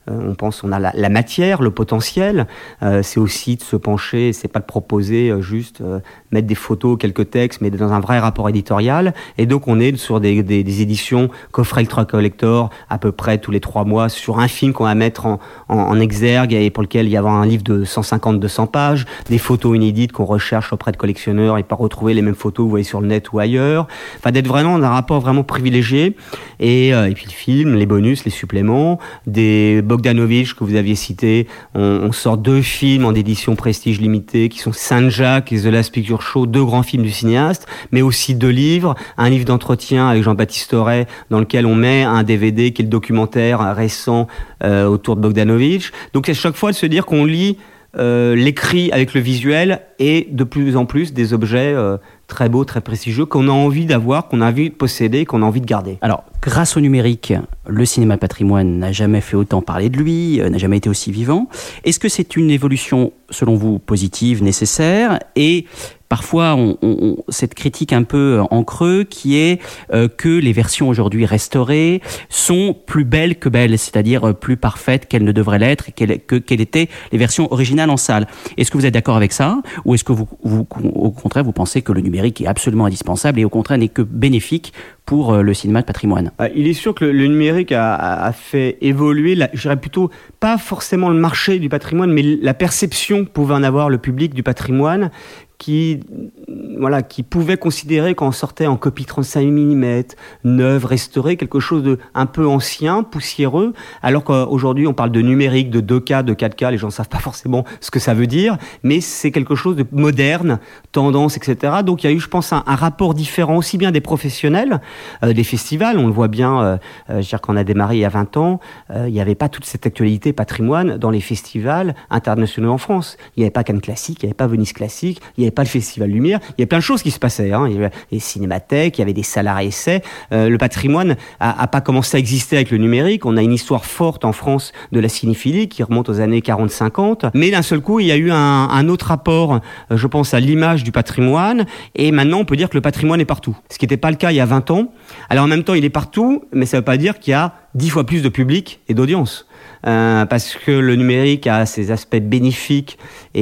on pense on a la, la matière, le potentiel. Euh, c'est aussi de se pencher, c'est pas de proposer euh, juste euh, mettre des photos, quelques textes, mais dans un vrai rapport éditorial. Et donc on est sur des, des, des éditions coffret ultra collector à peu près tous les trois mois sur un film qu'on va mettre en, en, en exergue et pour lequel il y a un livre de cent cinquante à deux cents pages, des photos inédites qu'on recherche auprès de collectionneurs et pas retrouver les mêmes photos que vous voyez sur le net ou ailleurs. Enfin, d'être vraiment dans un rapport vraiment privilégié. Et, euh, et puis le film, les bonus, les suppléments, des Bogdanovich que vous aviez cités. On, on sort deux films en édition prestige limitée qui sont Saint-Jacques et The Last Picture Show, deux grands films du cinéaste, mais aussi deux livres. Un livre d'entretien avec Jean-Baptiste Aurey dans lequel on met un D V D qui est le documentaire récent euh, autour de Bogdanovich. Donc à chaque fois de se dire qu'on lit euh, l'écrit avec le visuel et de plus en plus des objets euh, très beaux, très prestigieux qu'on a envie d'avoir, qu'on a envie de posséder, qu'on a envie de garder. Alors, grâce au numérique, le cinéma patrimoine n'a jamais fait autant parler de lui, euh, n'a jamais été aussi vivant. Est-ce que c'est une évolution, selon vous, positive, nécessaire ? Et parfois, on, on, cette critique un peu en creux qui est euh, que les versions aujourd'hui restaurées sont plus belles que belles, c'est-à-dire plus parfaites qu'elles ne devraient l'être, qu'elles, que, qu'elles étaient les versions originales en salle. Est-ce que vous êtes d'accord avec ça ? Ou est-ce que vous, vous, au contraire, vous pensez que le numérique est absolument indispensable et au contraire n'est que bénéfique pour le cinéma de patrimoine ? Il est sûr que le, le numérique a, a fait évoluer, la, je dirais plutôt, pas forcément le marché du patrimoine, mais la perception que pouvait en avoir le public du patrimoine, qui, voilà, qui pouvait considérer quand on sortait en copie trente-cinq millimètres, neuve, restaurée, quelque chose de un peu ancien, poussiéreux, alors qu'aujourd'hui on parle de numérique, de deux K, de quatre K, les gens ne savent pas forcément ce que ça veut dire, mais c'est quelque chose de moderne, tendance, et cetera. Donc il y a eu, je pense, un, un rapport différent aussi bien des professionnels, euh, des festivals, on le voit bien, euh, euh, je veux dire, quand on a démarré il y a vingt ans, euh, il n'y avait pas toute cette actualité patrimoine dans les festivals internationaux en France. Il n'y avait pas Cannes Classique, il n'y avait pas Venise Classique, il n'y avait pas le Festival Lumière, il y avait plein de choses qui se passaient, hein. Il y avait les cinémathèques, il y avait des salles à essais. Euh, le patrimoine a, a pas commencé à exister avec le numérique. On a une histoire forte en France de la cinéphilie qui remonte aux années quarante cinquante, mais d'un seul coup il y a eu un, un autre rapport, euh, je pense, à l'image du patrimoine, et maintenant on peut dire que le patrimoine est partout, ce qui n'était pas le cas il y a vingt ans. Alors en même temps il est partout, mais ça ne veut pas dire qu'il y a dix fois plus de public et d'audience. Euh, parce que le numérique a ses aspects bénéfiques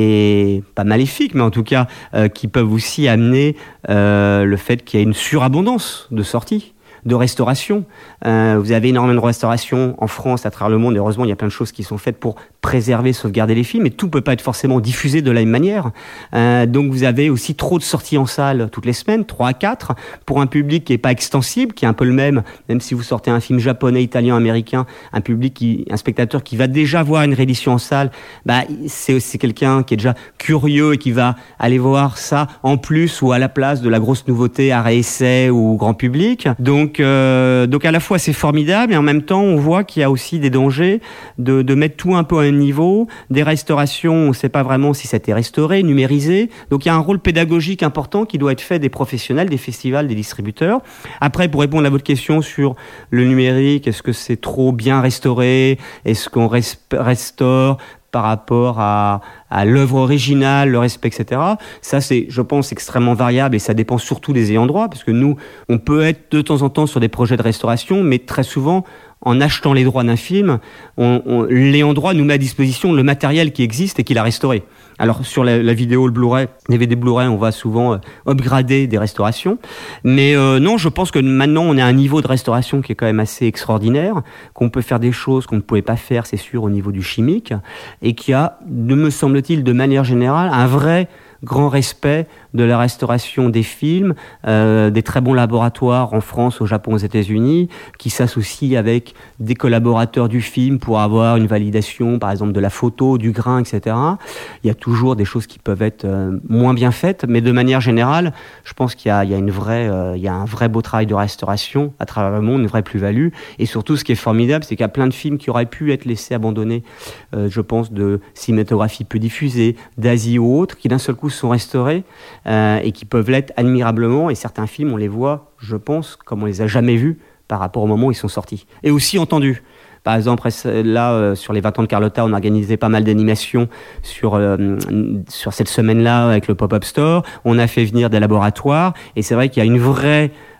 et pas maléfiques, mais en tout cas euh, qui peuvent aussi amener euh, le fait qu'il y ait une surabondance de sorties, de restauration. Euh, vous avez énormément de restauration en France, à travers le monde, et heureusement il y a plein de choses qui sont faites pour préserver, sauvegarder les films, mais tout ne peut pas être forcément diffusé de la même manière. Euh, donc vous avez aussi trop de sorties en salle toutes les semaines, trois à quatre, pour un public qui n'est pas extensible, qui est un peu le même, même si vous sortez un film japonais, italien, américain, un public, qui, un spectateur qui va déjà voir une réédition en salle, bah, c'est, c'est quelqu'un qui est déjà curieux et qui va aller voir ça en plus ou à la place de la grosse nouveauté à réessai ou grand public. Donc, euh, donc à la fois c'est formidable et en même temps on voit qu'il y a aussi des dangers de, de mettre tout un peu à un niveau, des restaurations, on ne sait pas vraiment si ça a été restauré, numérisé. Donc il y a un rôle pédagogique important qui doit être fait des professionnels, des festivals, des distributeurs. Après, pour répondre à votre question sur le numérique, est-ce que c'est trop bien restauré ? Est-ce qu'on res- restaure par rapport à, à l'œuvre originale, le respect, et cetera. Ça, c'est, je pense, extrêmement variable et ça dépend surtout des ayants droit, parce que nous, on peut être de temps en temps sur des projets de restauration, mais très souvent, en achetant les droits d'un film, on, on, l'ayant droit nous met à disposition le matériel qui existe et qu'il a restauré. Alors sur la, la vidéo, le Blu-ray, les D V D Blu-ray, on va souvent euh, upgrader des restaurations. Mais euh, non, je pense que maintenant, on est à un niveau de restauration qui est quand même assez extraordinaire, qu'on peut faire des choses qu'on ne pouvait pas faire, c'est sûr, au niveau du chimique, et qu'il y a, me semble-t-il, de manière générale, un vrai grand respect de la restauration des films, euh, des très bons laboratoires en France, au Japon, aux États-Unis, qui s'associent avec des collaborateurs du film pour avoir une validation, par exemple, de la photo, du grain, et cetera. Il y a toujours des choses qui peuvent être euh, moins bien faites, mais de manière générale, je pense qu'il y a, il y a une vraie, euh, il y a un vrai beau travail de restauration à travers le monde, une vraie plus-value. Et surtout, ce qui est formidable, c'est qu'il y a plein de films qui auraient pu être laissés abandonnés, euh, je pense, de cinématographie peu diffusée, d'Asie ou autres, qui d'un seul coup sont restaurés euh, et qui peuvent l'être admirablement. Et certains films, on les voit, je pense, comme on les a jamais vus par rapport au moment où ils sont sortis. Et aussi entendus. Par exemple, là, euh, sur les vingt ans de Carlotta, on a organisé pas mal d'animations sur, euh, sur cette semaine-là avec le Pop-Up Store. On a fait venir des laboratoires. Et c'est vrai qu'il y a une vraie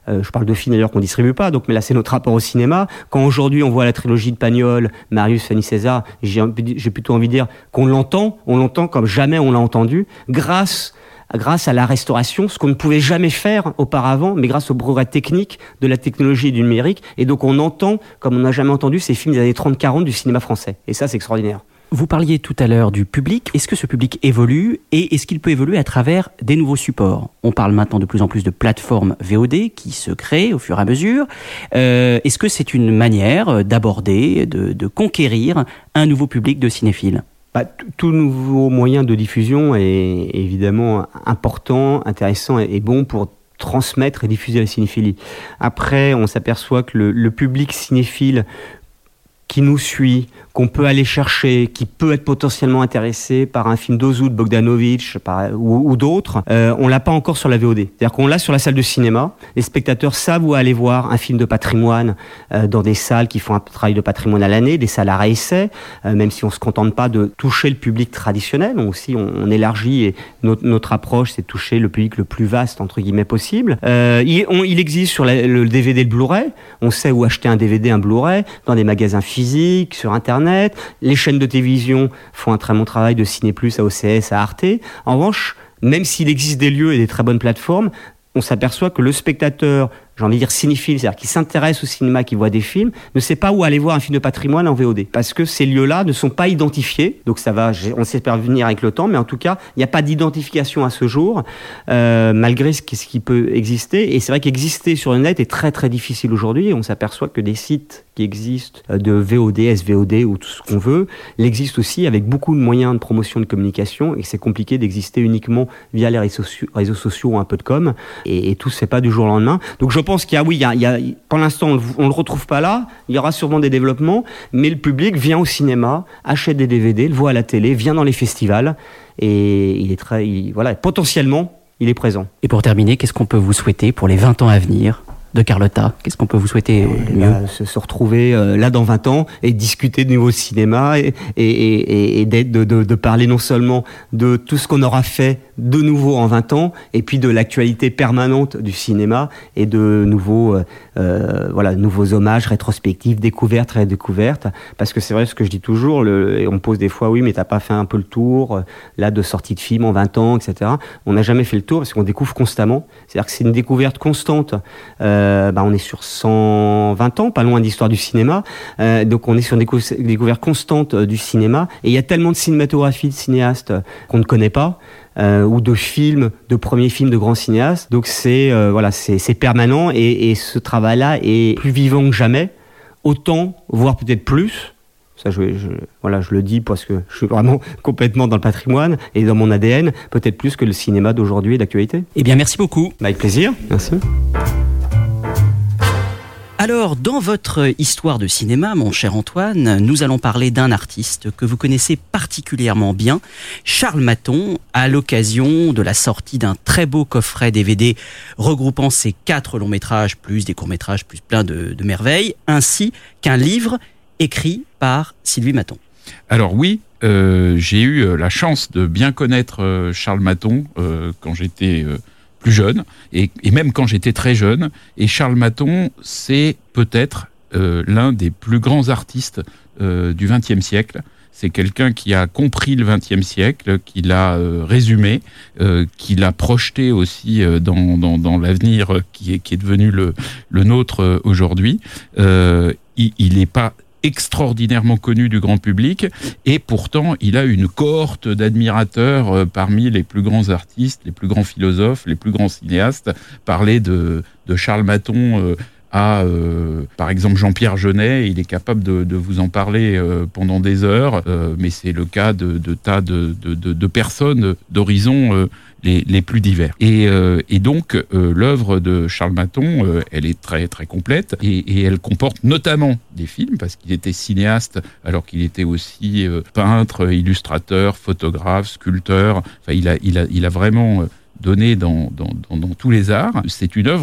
Euh, je parle de films d'ailleurs qu'on distribue pas, donc mais là c'est notre rapport au cinéma. Quand aujourd'hui on voit la trilogie de Pagnol, Marius, Fanny César, j'ai, j'ai plutôt envie de dire qu'on l'entend, on l'entend comme jamais on l'a entendu, grâce grâce à la restauration, ce qu'on ne pouvait jamais faire auparavant, mais grâce au progrès technique de la technologie et du numérique. Et donc on entend, comme on n'a jamais entendu, ces films des années trente quarante du cinéma français. Et ça, c'est extraordinaire. Vous parliez tout à l'heure du public. Est-ce que ce public évolue et est-ce qu'il peut évoluer à travers des nouveaux supports ? On parle maintenant de plus en plus de plateformes V O D qui se créent au fur et à mesure. Euh, est-ce que c'est une manière d'aborder, de, de conquérir un nouveau public de cinéphiles ? Bah, tout nouveau moyen de diffusion est évidemment important, intéressant et bon pour transmettre et diffuser la cinéphilie. Après, on s'aperçoit que le, le public cinéphile qui nous suit, qu'on peut aller chercher, qui peut être potentiellement intéressé par un film d'Ozu, de Bogdanovich par, ou, ou d'autres, euh, on l'a pas encore sur la V O D. C'est-à-dire qu'on l'a sur la salle de cinéma, les spectateurs savent où aller voir un film de patrimoine euh, dans des salles qui font un travail de patrimoine à l'année, des salles à réessai, euh, même si on se contente pas de toucher le public traditionnel, on aussi on, on élargit et notre, notre approche c'est de toucher le public le plus vaste entre guillemets possible. Euh, il, on, il existe sur la, le D V D, le Blu-ray, on sait où acheter un D V D, un Blu-ray, dans des magasins physiques, sur Internet. Les chaînes de télévision font un très bon travail de Ciné Plus à O C S, à Arte. En revanche, même s'il existe des lieux et des très bonnes plateformes, on s'aperçoit que le spectateur, j'ai envie de dire cinéphile, c'est-à-dire qui s'intéresse au cinéma, qui voit des films, ne sait pas où aller voir un film de patrimoine en V O D. Parce que ces lieux-là ne sont pas identifiés. Donc ça va, on sait parvenir avec le temps, mais en tout cas, il n'y a pas d'identification à ce jour, euh, malgré ce qui, ce qui peut exister. Et c'est vrai qu'exister sur le net est très très difficile aujourd'hui. Et on s'aperçoit que des sites qui existent de V O D, S V O D ou tout ce qu'on veut, l'existent aussi avec beaucoup de moyens de promotion de communication et que c'est compliqué d'exister uniquement via les réseaux sociaux, réseaux sociaux ou un peu de com. Et, et tout se fait pas du jour au lendemain. Donc je pense qu'il y a, oui, il y a, il y a, pour l'instant, on ne le retrouve pas là. Il y aura sûrement des développements, mais le public vient au cinéma, achète des D V D, le voit à la télé, vient dans les festivals, et il est très, il, voilà, potentiellement, il est présent. Et pour terminer, qu'est-ce qu'on peut vous souhaiter pour les vingt ans à venir de Carlotta? Qu'est-ce qu'on peut vous souhaiter euh, mieux? Bah, se, se retrouver euh, là dans vingt ans et discuter de nouveau cinéma et, et, et, et d'être, de, de, de parler non seulement de tout ce qu'on aura fait de nouveau en vingt ans et puis de l'actualité permanente du cinéma et de nouveaux, euh, euh, voilà, nouveaux hommages, rétrospectives, découvertes, redécouvertes. Parce que c'est vrai ce que je dis toujours, le, et on me pose des fois, oui, mais t'as pas fait un peu le tour, là, de sortie de film en vingt ans, et cetera. On n'a jamais fait le tour parce qu'on découvre constamment. C'est-à-dire que c'est une découverte constante. Euh, bah, on est sur cent vingt ans, pas loin d'histoire du cinéma. Euh, donc on est sur une décou- découverte constante euh, du cinéma. Et il y a tellement de cinématographie, de cinéastes euh, qu'on ne connaît pas. Euh, ou de films, de premiers films de grands cinéastes. Donc c'est euh, voilà, c'est, c'est permanent et, et ce travail-là est plus vivant que jamais. Autant, voire peut-être plus. Ça, je, je, voilà, je le dis parce que je suis vraiment complètement dans le patrimoine et dans mon A D N, peut-être plus que le cinéma d'aujourd'hui et d'actualité. Eh bien, merci beaucoup. Avec plaisir. Merci. Alors, dans votre histoire de cinéma, mon cher Antoine, nous allons parler d'un artiste que vous connaissez particulièrement bien, Charles Mathon, à l'occasion de la sortie d'un très beau coffret D V D regroupant ses quatre longs métrages, plus des courts métrages, plus plein de, de merveilles, ainsi qu'un livre écrit par Sylvie Mathon. Alors oui, euh, j'ai eu la chance de bien connaître euh, Charles Mathon euh, quand j'étais... Euh, plus jeune, et, et même quand j'étais très jeune. Et Charles Mathon, c'est peut-être euh, l'un des plus grands artistes euh, du vingtième siècle. C'est quelqu'un qui a compris le vingtième siècle, qui l'a euh, résumé, euh, qui l'a projeté aussi euh, dans, dans, dans l'avenir qui est, qui est devenu le, le nôtre euh, aujourd'hui. Euh, il n'est pas extraordinairement connu du grand public, et pourtant il a une cohorte d'admirateurs euh, parmi les plus grands artistes, les plus grands philosophes, les plus grands cinéastes. Parler de, de Charles Mathon euh, à, euh, par exemple, Jean-Pierre Jeunet, il est capable de, de vous en parler euh, pendant des heures, euh, mais c'est le cas de, de tas de, de, de, de personnes d'horizons euh, les, les plus divers. Et, euh, et donc, euh, l'œuvre de Charles Mathon, euh, elle est très très complète, et, et elle comporte notamment des films, parce qu'il était cinéaste, alors qu'il était aussi euh, peintre, illustrateur, photographe, sculpteur. Enfin, il a, il a, il a vraiment donné dans, dans, dans, dans tous les arts. C'est une œuvre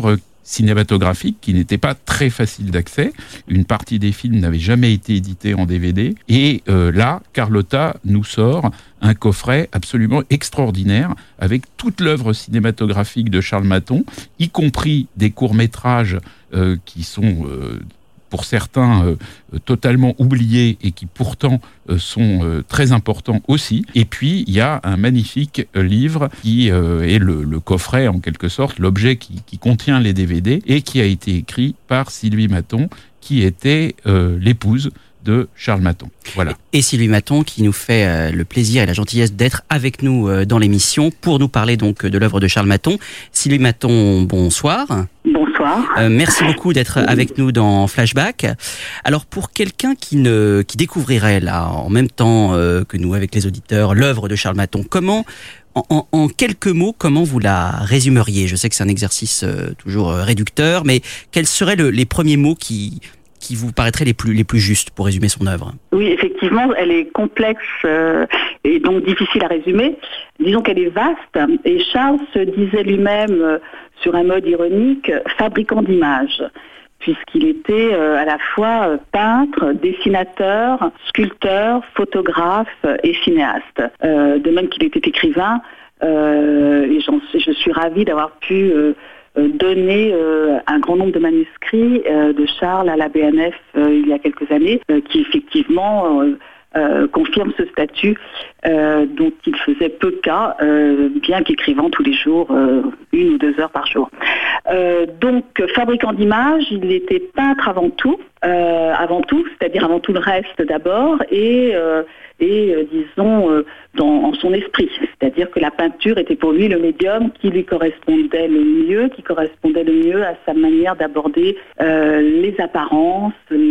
cinématographique qui n'était pas très facile d'accès. Une partie des films n'avait jamais été éditée en D V D. Et euh, là, Carlotta nous sort un coffret absolument extraordinaire avec toute l'œuvre cinématographique de Charles Mathon, y compris des courts-métrages euh, qui sont... Euh, pour certains euh, totalement oubliés et qui pourtant euh, sont euh, très importants aussi. Et puis, il y a un magnifique euh, livre qui euh, est le, le coffret, en quelque sorte, l'objet qui, qui contient les D V D et qui a été écrit par Sylvie Mathon, qui était euh, l'épouse de Charles Mathon. Voilà. Et Sylvie Mathon qui nous fait euh, le plaisir et la gentillesse d'être avec nous euh, dans l'émission pour nous parler donc de l'œuvre de Charles Mathon. Sylvie Mathon, bonsoir. Bonsoir. Euh, merci beaucoup d'être avec nous dans Flashback. Alors pour quelqu'un qui ne qui découvrirait là en même temps euh, que nous avec les auditeurs l'œuvre de Charles Mathon, comment En, en, en quelques mots, comment vous la résumeriez ? Je sais que c'est un exercice euh, toujours euh, réducteur, mais quels seraient le, les premiers mots qui qui vous paraîtraient les plus les plus justes pour résumer son œuvre ? Oui, effectivement, elle est complexe euh, et donc difficile à résumer. Disons qu'elle est vaste et Charles se disait lui-même euh, sur un mode ironique fabricant d'images, puisqu'il était euh, à la fois euh, peintre, dessinateur, sculpteur, photographe et cinéaste. Euh, de même qu'il était écrivain, euh, et j'en, je suis ravie d'avoir pu euh, donner euh, un grand nombre de manuscrits euh, de Charles à la B N F euh, il y a quelques années, euh, qui effectivement euh, euh, confirme ce statut euh, dont il faisait peu cas, euh, bien qu'écrivant tous les jours, euh, une ou deux heures par jour. Euh, donc, fabricant d'images, il était peintre avant tout, euh, avant tout, c'est-à-dire avant tout le reste d'abord, et, euh, et euh, disons, euh, dans, en son esprit. C'est-à-dire que la peinture était pour lui le médium qui lui correspondait le mieux, qui correspondait le mieux à sa manière d'aborder euh, les apparences,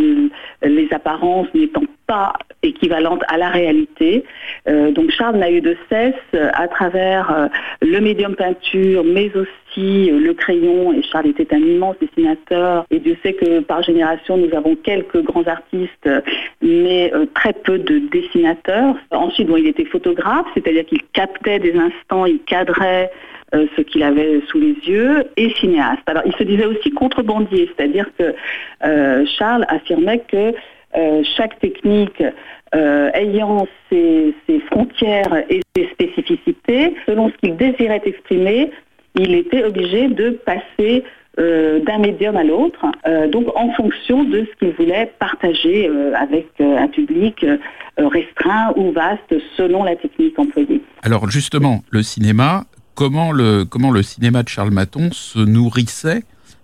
les apparences n'étant pas équivalentes à la réalité. Euh, donc Charles n'a eu de cesse, à travers euh, le médium peinture, mais aussi euh, le crayon, et Charles était un immense dessinateur, et Dieu sait que par génération nous avons quelques grands artistes, mais euh, très peu de dessinateurs. Ensuite, bon, il était photographe, c'est-à-dire qu'il captait des instants, il cadrait euh, ce qu'il avait sous les yeux, et cinéaste. Alors il se disait aussi contrebandier, c'est-à-dire que euh, Charles affirmait que euh, chaque technique euh, ayant ses, ses frontières et ses spécificités, selon ce qu'il désirait exprimer, il était obligé de passer euh, d'un médium à l'autre, euh, donc en fonction de ce qu'il voulait partager euh, avec euh, un public euh, restreint ou vaste selon la technique employée. Alors justement, le cinéma, comment le, comment le cinéma de Charles Mathon se nourrissait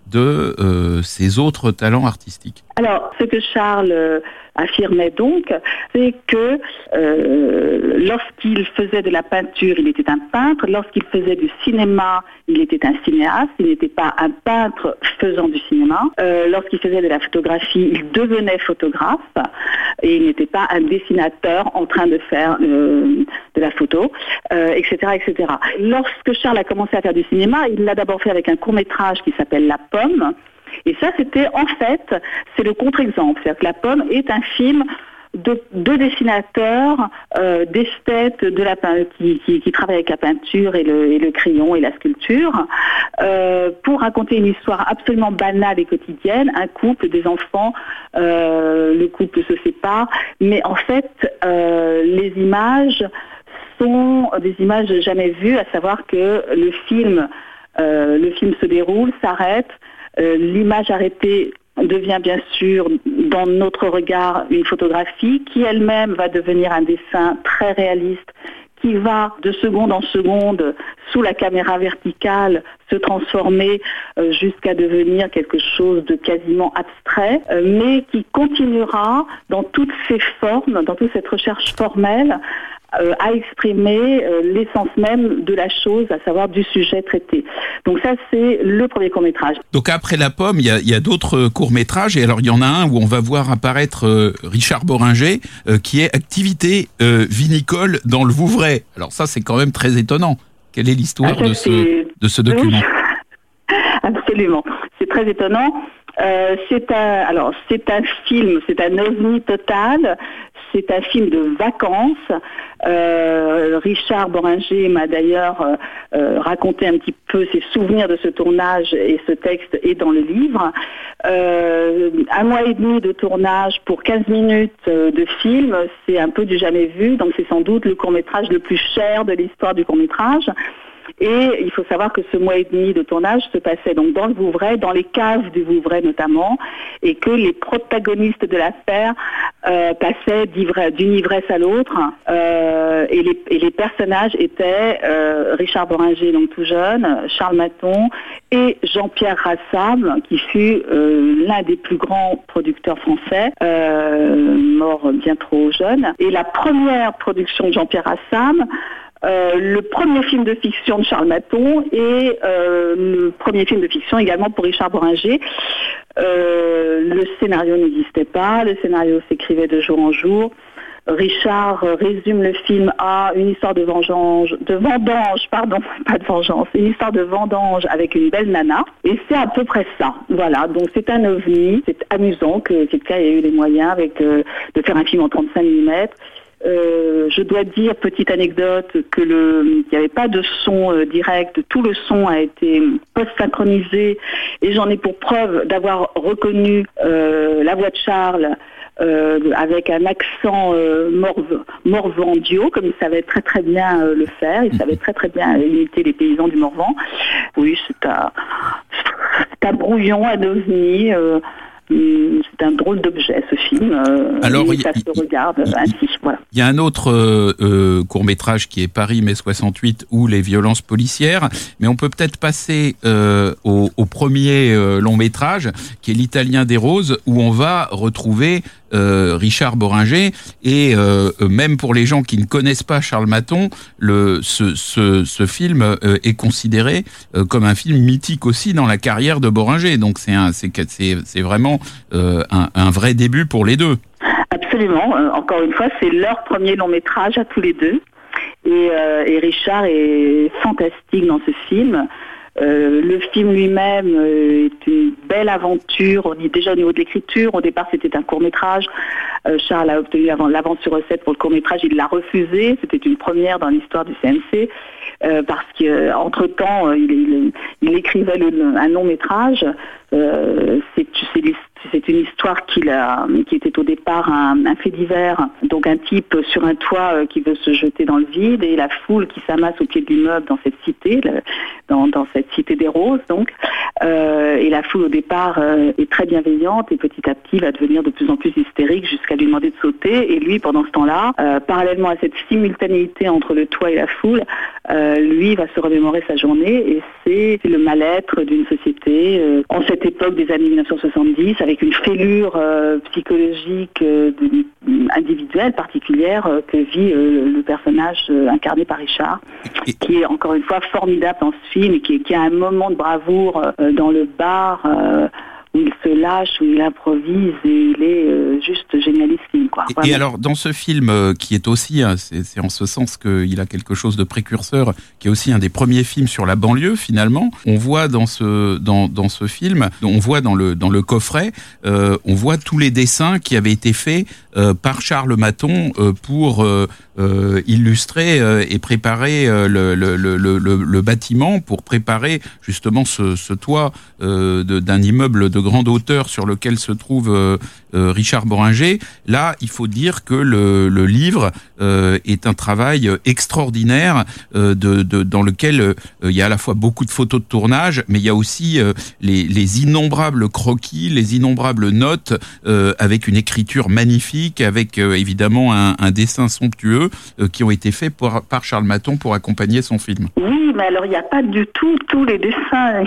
de euh, ses autres talents artistiques? Alors, ce que Charles euh, affirmait donc, c'est que euh, lorsqu'il faisait de la peinture, il était un peintre. Lorsqu'il faisait du cinéma, il était un cinéaste. Il n'était pas un peintre faisant du cinéma. Euh, lorsqu'il faisait de la photographie, il devenait photographe. Et il n'était pas un dessinateur en train de faire euh, de la photo, euh, et cetera, et cetera. Lorsque Charles a commencé à faire du cinéma, il l'a d'abord fait avec un court-métrage qui s'appelle La Pomme. Et ça, c'était, en fait, c'est le contre-exemple. C'est-à-dire que La Pomme est un film de, de dessinateurs, euh, d'esthètes de la pein- qui, qui, qui travaillent avec la peinture et le, et le crayon et la sculpture, euh, pour raconter une histoire absolument banale et quotidienne, un couple, des enfants, euh, le couple se sépare, mais en fait, euh, les images sont des images jamais vues, à savoir que le film, euh, le film se déroule, s'arrête, euh, l'image arrêtée devient bien sûr dans notre regard une photographie qui elle-même va devenir un dessin très réaliste qui va de seconde en seconde sous la caméra verticale se transformer euh, jusqu'à devenir quelque chose de quasiment abstrait, euh, mais qui continuera dans toutes ses formes, dans toute cette recherche formelle, Euh, à exprimer euh, l'essence même de la chose, à savoir du sujet traité. Donc ça, c'est le premier court-métrage. Donc après La Pomme, il y a, il y a d'autres courts-métrages, et alors il y en a un où on va voir apparaître euh, Richard Boringer, euh, qui est activité euh, vinicole dans le Vouvray. Alors ça, c'est quand même très étonnant. Quelle est l'histoire ah, de, ce, de ce document? Absolument. C'est très étonnant. Euh, c'est un, alors, c'est un film, c'est un ovni total. c'est un film de vacances. Euh, Richard Bohringer m'a d'ailleurs euh, euh, raconté un petit peu ses souvenirs de ce tournage et ce texte est dans le livre. Euh, un mois et demi de tournage pour quinze minutes de film, c'est un peu du jamais vu, donc c'est sans doute le court-métrage le plus cher de l'histoire du court-métrage. Et il faut savoir que ce mois et demi de tournage se passait donc dans le Vouvray, dans les caves du Vouvray notamment, et que les protagonistes de l'affaire euh, passaient d'une ivresse à l'autre, euh, et, les, et les personnages étaient euh, Richard Bohringer, donc tout jeune, Charles Mathon et Jean-Pierre Rassam, qui fut euh, l'un des plus grands producteurs français, euh, mort bien trop jeune. Et la première production de Jean-Pierre Rassam, Euh, le premier film de fiction de Charles Mathon et euh, le premier film de fiction également pour Richard Bohringer. Euh, le scénario n'existait pas, le scénario s'écrivait de jour en jour. Richard résume le film à une histoire de vengeance, de vendange, pardon, pas de vengeance, une histoire de vendange avec une belle nana, et c'est à peu près ça. Voilà, donc c'est un ovni, c'est amusant que quelqu'un ait eu les moyens avec euh, de faire un film en trente-cinq millimètres. Euh, je dois dire, petite anecdote, que le, qu'il n'y avait pas de son euh, direct, tout le son a été post-synchronisé et j'en ai pour preuve d'avoir reconnu euh, la voix de Charles euh, avec un accent euh, morve, morvandio, comme il savait très très bien euh, le faire, il savait très très bien imiter les paysans du Morvan. Oui, c'est un, c'est un brouillon, un ovni. Euh, C'est un drôle d'objet, ce film. Euh, Alors, et ça y, se regarde y, ainsi. Voilà. Il y a un autre euh, euh, court-métrage qui est Paris, mai soixante-huit, ou les violences policières. Mais on peut peut-être passer euh, au, au premier euh, long-métrage, qui est l'Italien des Roses, où on va retrouver euh, Richard Bohringer. Et euh, même pour les gens qui ne connaissent pas Charles Mathon, le, ce, ce, ce film euh, est considéré euh, comme un film mythique aussi dans la carrière de Bohringer. Donc c'est, un, c'est, c'est, c'est vraiment euh, un, un vrai début pour les deux. Absolument. Euh, encore une fois, c'est leur premier long métrage à tous les deux. Et, euh, et Richard est fantastique dans ce film. Euh, le film lui-même euh, est une belle aventure. On est déjà au niveau de l'écriture. Au départ, c'était un court-métrage. Euh, Charles a obtenu l'avance sur recette pour le court-métrage. Il l'a refusé. C'était une première dans l'histoire du C N C. Euh, parce qu'entre-temps, il, il, il écrivait le, un long-métrage. Euh, c'est, c'est, c'est une histoire qu'il a, qui était au départ un, un fait divers, donc un type sur un toit euh, qui veut se jeter dans le vide et la foule qui s'amasse au pied de l'immeuble dans cette cité, le, dans, dans cette cité des Roses donc, euh, et la foule au départ euh, est très bienveillante et petit à petit va devenir de plus en plus hystérique jusqu'à lui demander de sauter et lui pendant ce temps-là, euh, parallèlement à cette simultanéité entre le toit et la foule, euh, lui va se remémorer sa journée et c'est, c'est le mal-être d'une société euh, en cette époque des années dix-neuf cent soixante-dix avec une fêlure euh, psychologique euh, individuelle particulière euh, que vit euh, le personnage euh, incarné par Richard, qui est encore une fois formidable dans ce film et qui, qui a un moment de bravoure euh, dans le bar euh, où il se lâche, où il improvise et il est euh, juste génialissime, quoi. Et, et alors, dans ce film euh, qui est aussi, hein, c'est, c'est en ce sens qu'il a quelque chose de précurseur, qui est aussi un des premiers films sur la banlieue, finalement, on voit dans ce, dans, dans ce film, on voit dans le, dans le coffret, euh, on voit tous les dessins qui avaient été faits euh, par Charles Mathon euh, pour euh, euh, illustrer euh, et préparer euh, le, le, le, le, le bâtiment, pour préparer justement ce, ce toit euh, de, d'un immeuble de grande hauteur sur lequel se trouve euh, euh, Richard Bohringer. Là, il faut dire que le, le livre euh, est un travail extraordinaire euh, de, de, dans lequel euh, il y a à la fois beaucoup de photos de tournage, mais il y a aussi euh, les, les innombrables croquis, les innombrables notes euh, avec une écriture magnifique, avec euh, évidemment un, un dessin somptueux euh, qui ont été faits pour, par Charles Mathon pour accompagner son film. Oui, mais alors il n'y a pas du tout tous les dessins.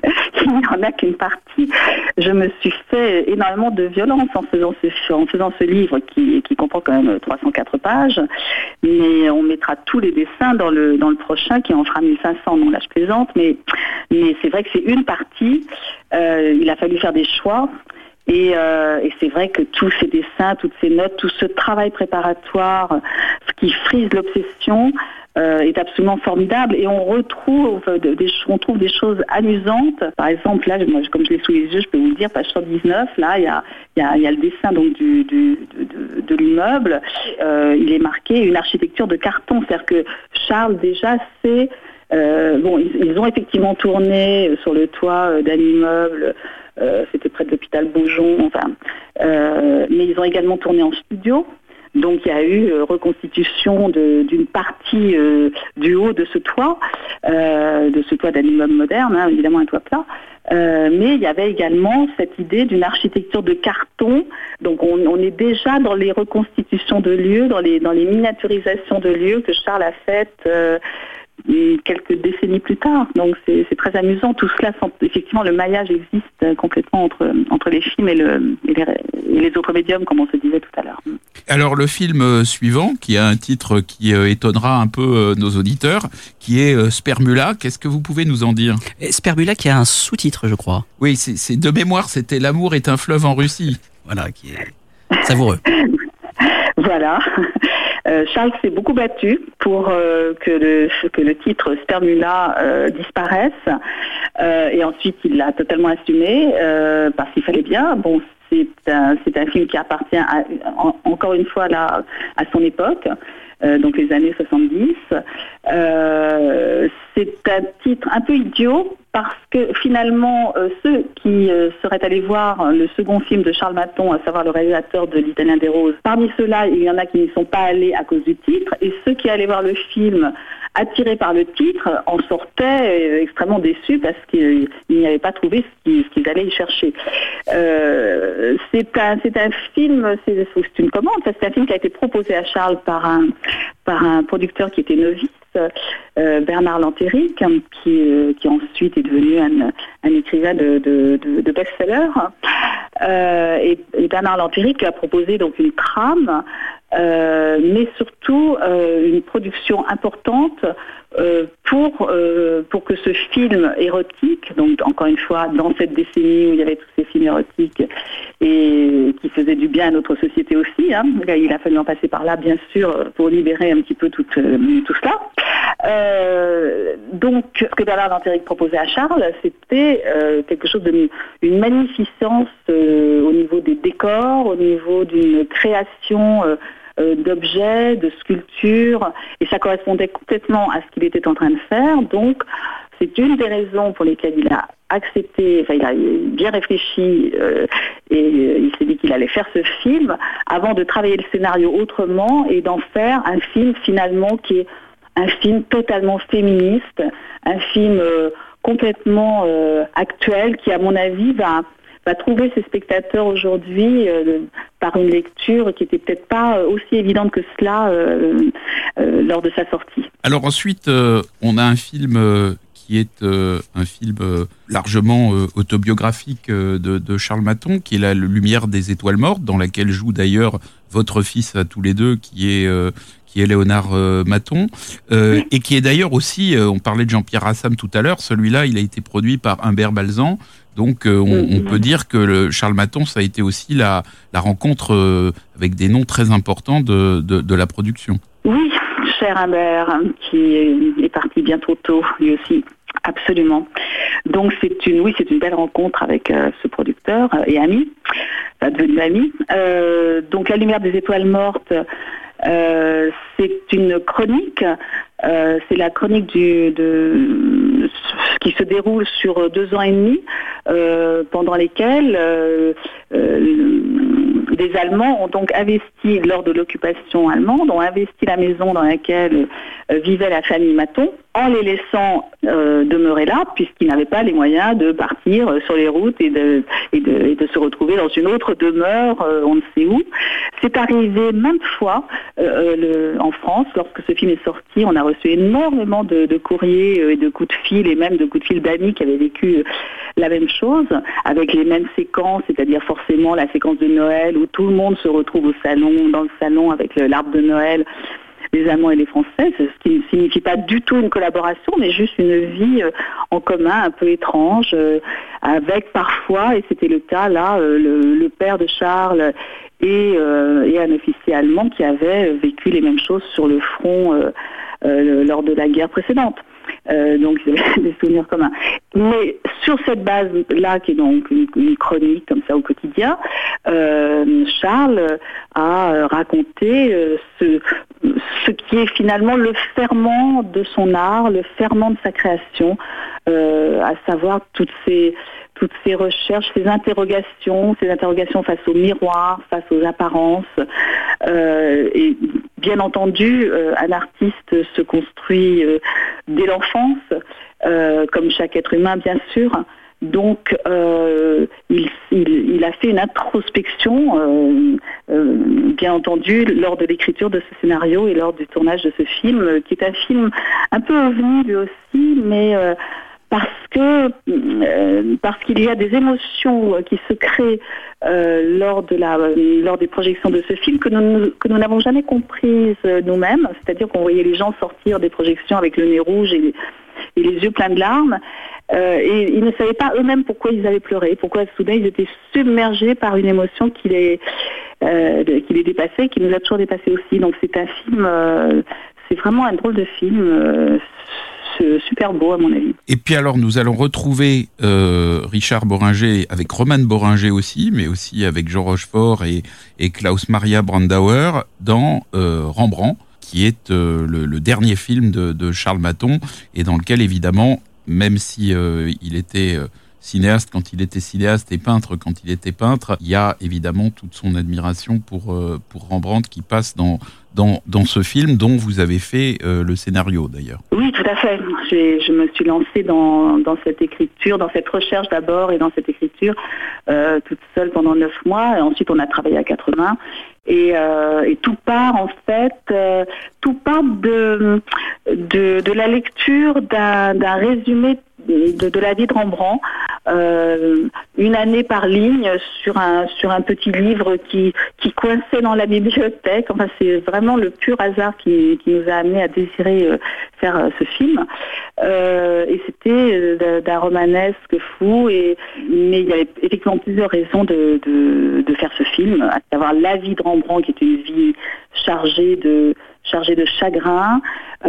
Il n'y en a qu'une partie. Je me suis fait énormément de violence en faisant ce, en faisant ce livre qui, qui comprend quand même trois cent quatre pages. Mais on mettra tous les dessins dans le, dans le prochain qui en fera mille cinq cents. Non, là je plaisante, mais, mais c'est vrai que c'est une partie. Euh, il a fallu faire des choix. Et, euh, et c'est vrai que tous ces dessins, toutes ces notes, tout ce travail préparatoire, ce qui frise l'obsession, euh, est absolument formidable et on retrouve des, on trouve des choses amusantes. Par exemple, là, moi, comme je l'ai sous les yeux, je peux vous le dire, page cent dix-neuf, là, il y a, il y a, il y a le dessin donc du, du, de, de l'immeuble. Euh, il est marqué une architecture de carton, c'est-à-dire que Charles déjà sait. Euh, bon, ils, ils ont effectivement tourné sur le toit d'un immeuble. Euh, c'était près de l'hôpital Beaujon, enfin, euh, mais ils ont également tourné en studio. Donc il y a eu euh, reconstitution de, d'une partie euh, du haut de ce toit, euh, de ce toit d'un immeuble moderne, hein, évidemment un toit plat. Euh, mais il y avait également cette idée d'une architecture de carton. Donc on, on est déjà dans les reconstitutions de lieux, dans les, dans les miniaturisations de lieux que Charles a faites euh, quelques décennies plus tard. Donc c'est, c'est très amusant. Tout cela, effectivement, le maillage existe complètement entre, entre les films et, le, et, les, et les autres médiums, comme on se disait tout à l'heure. Alors le film suivant, qui a un titre qui étonnera un peu nos auditeurs, qui est Spermula, qu'est-ce que vous pouvez nous en dire ? Spermula qui a un sous-titre, je crois. Oui, c'est, c'est de mémoire, c'était L'amour est un fleuve en Russie. Voilà, qui est savoureux. Voilà. Euh, Charles s'est beaucoup battu pour euh, que, le, que le titre Spermula euh, disparaisse. Euh, et ensuite, il l'a totalement assumé euh, parce qu'il fallait bien. Bon, c'est un, c'est un film qui appartient à, en, encore une fois là, à son époque, euh, donc les années soixante-dix. Euh, c'est un titre un peu idiot parce que finalement, euh, ceux qui euh, seraient allés voir le second film de Charles Mathon, à savoir le réalisateur de L'Italien des Roses, parmi ceux-là, il y en a qui n'y sont pas allés à cause du titre, et ceux qui allaient voir le film attirés par le titre en sortaient euh, extrêmement déçus parce qu'ils n'y avaient pas trouvé ce qu'ils, ce qu'ils allaient y chercher. Euh, c'est, un, c'est un film, c'est, c'est une commande, c'est un film qui a été proposé à Charles par un, par un producteur qui était novice, euh, Bernard Lantéric, qui, euh, qui ensuite est devenu un, un écrivain de, de, de, de best-seller. Euh, et, et Bernard Lantéric a proposé donc une trame, euh, mais surtout euh, une production importante euh, pour, euh, pour que ce film érotique, donc encore une fois dans cette décennie où il y avait tous ces films érotiques et qui faisaient du bien à notre société aussi, hein, il a fallu en passer par là bien sûr pour libérer un petit peu tout, euh, tout cela. Euh, donc ce que Bernard Lantéric proposait à Charles, c'était euh, quelque chose de une magnificence euh, au niveau des décors, au niveau d'une création euh, euh, d'objets, de sculptures, et ça correspondait complètement à ce qu'il était en train de faire. Donc c'est une des raisons pour lesquelles il a accepté, enfin il a bien réfléchi euh, et euh, il s'est dit qu'il allait faire ce film avant de travailler le scénario autrement et d'en faire un film finalement qui est un film totalement féministe, un film euh, complètement euh, actuel qui, à mon avis, va, va trouver ses spectateurs aujourd'hui euh, par une lecture qui n'était peut-être pas aussi évidente que cela euh, euh, lors de sa sortie. Alors ensuite, euh, on a un film euh, qui est euh, un film euh, largement euh, autobiographique euh, de, de Charles Mathon, qui est La Lumière des étoiles mortes, dans laquelle joue d'ailleurs votre fils à tous les deux, qui est... Euh, qui est Léonard euh, Mathon, euh, et qui est d'ailleurs aussi, euh, on parlait de Jean-Pierre Rassam tout à l'heure, celui-là, il a été produit par Humbert Balzan, donc euh, on, on peut dire que le Charles Mathon, ça a été aussi la, la rencontre euh, avec des noms très importants de, de, de la production. Oui, cher Humbert, qui est parti bien trop tôt, lui aussi. Absolument. Donc c'est une, oui, c'est une belle rencontre avec euh, ce producteur et ami, enfin, devenu ami. Euh, donc La Lumière des étoiles mortes, Euh, c'est une chronique, euh, c'est la chronique du, de, qui se déroule sur deux ans et demi, euh, pendant lesquels euh, euh, des Allemands ont donc investi, lors de l'occupation allemande, ont investi la maison dans laquelle euh, vivait la famille Mathon, en les laissant euh, demeurer là, puisqu'ils n'avaient pas les moyens de partir euh, sur les routes et de, et, de, et de se retrouver dans une autre demeure, euh, on ne sait où. C'est arrivé maintes fois euh, le, en France, lorsque ce film est sorti, on a reçu énormément de, de courriers et de coups de fil, et même de coups de fil d'amis qui avaient vécu la même chose, avec les mêmes séquences, c'est-à-dire forcément la séquence de Noël, où tout le monde se retrouve au salon, dans le salon avec le, l'arbre de Noël, les Allemands et les Français, ce qui ne signifie pas du tout une collaboration, mais juste une vie euh, en commun un peu étrange, euh, avec parfois, et c'était le cas là, euh, le, le père de Charles et, euh, et un officier allemand qui avait vécu les mêmes choses sur le front euh, euh, lors de la guerre précédente. Euh, donc il y avait des souvenirs communs. Mais sur cette base-là, qui est donc une, une chronique comme ça au quotidien, euh, Charles a raconté euh, ce, ce qui est finalement le ferment de son art, le ferment de sa création, euh, à savoir toutes ces toutes ces recherches, ces interrogations, ces interrogations face au miroir, face aux apparences. Euh, et bien entendu, euh, un artiste se construit euh, dès l'enfance, euh, comme chaque être humain, bien sûr. Donc, euh, il, il, il a fait une introspection, euh, euh, bien entendu, lors de l'écriture de ce scénario et lors du tournage de ce film, euh, qui est un film un peu ovni lui aussi, mais euh, parce que euh, parce qu'il y a des émotions qui se créent euh, lors de la lors des projections de ce film que nous que nous n'avons jamais comprises nous-mêmes, c'est-à-dire qu'on voyait les gens sortir des projections avec le nez rouge et les, et les yeux pleins de larmes, euh, et ils ne savaient pas eux-mêmes pourquoi ils avaient pleuré, pourquoi soudain ils étaient submergés par une émotion qui les euh, qui les dépassait, qui nous a toujours dépassés aussi. Donc c'est un film, euh, c'est vraiment un drôle de film. Euh, super beau à mon avis. Et puis alors nous allons retrouver euh, Richard Bohringer avec Romane Bohringer aussi, mais aussi avec Jean Rochefort et, et Klaus Maria Brandauer dans euh, Rembrandt, qui est euh, le, le dernier film de, de Charles Mathon, et dans lequel évidemment, même si euh, il était euh, cinéaste quand il était cinéaste et peintre quand il était peintre, il y a évidemment toute son admiration pour, euh, pour Rembrandt qui passe dans Dans, dans ce film dont vous avez fait euh, le scénario d'ailleurs. Oui, tout à fait. J'ai, je me suis lancée dans, dans cette écriture, dans cette recherche d'abord et dans cette écriture euh, toute seule pendant neuf mois. Et ensuite, on a travaillé à quatre mains. Et, euh, et tout part en fait, euh, tout part de, de, de la lecture d'un, d'un résumé de, de la vie de Rembrandt, euh, une année par ligne sur un sur un petit livre qui qui coinçait dans la bibliothèque. Enfin, c'est vraiment le pur hasard qui qui nous a amené à désirer euh, faire euh, ce film. Euh, et c'était euh, d'un romanesque fou. Et mais il y avait effectivement plusieurs raisons de de, de faire ce film, à savoir la vie de Rembrandt, qui est une vie chargée de chargée de chagrin,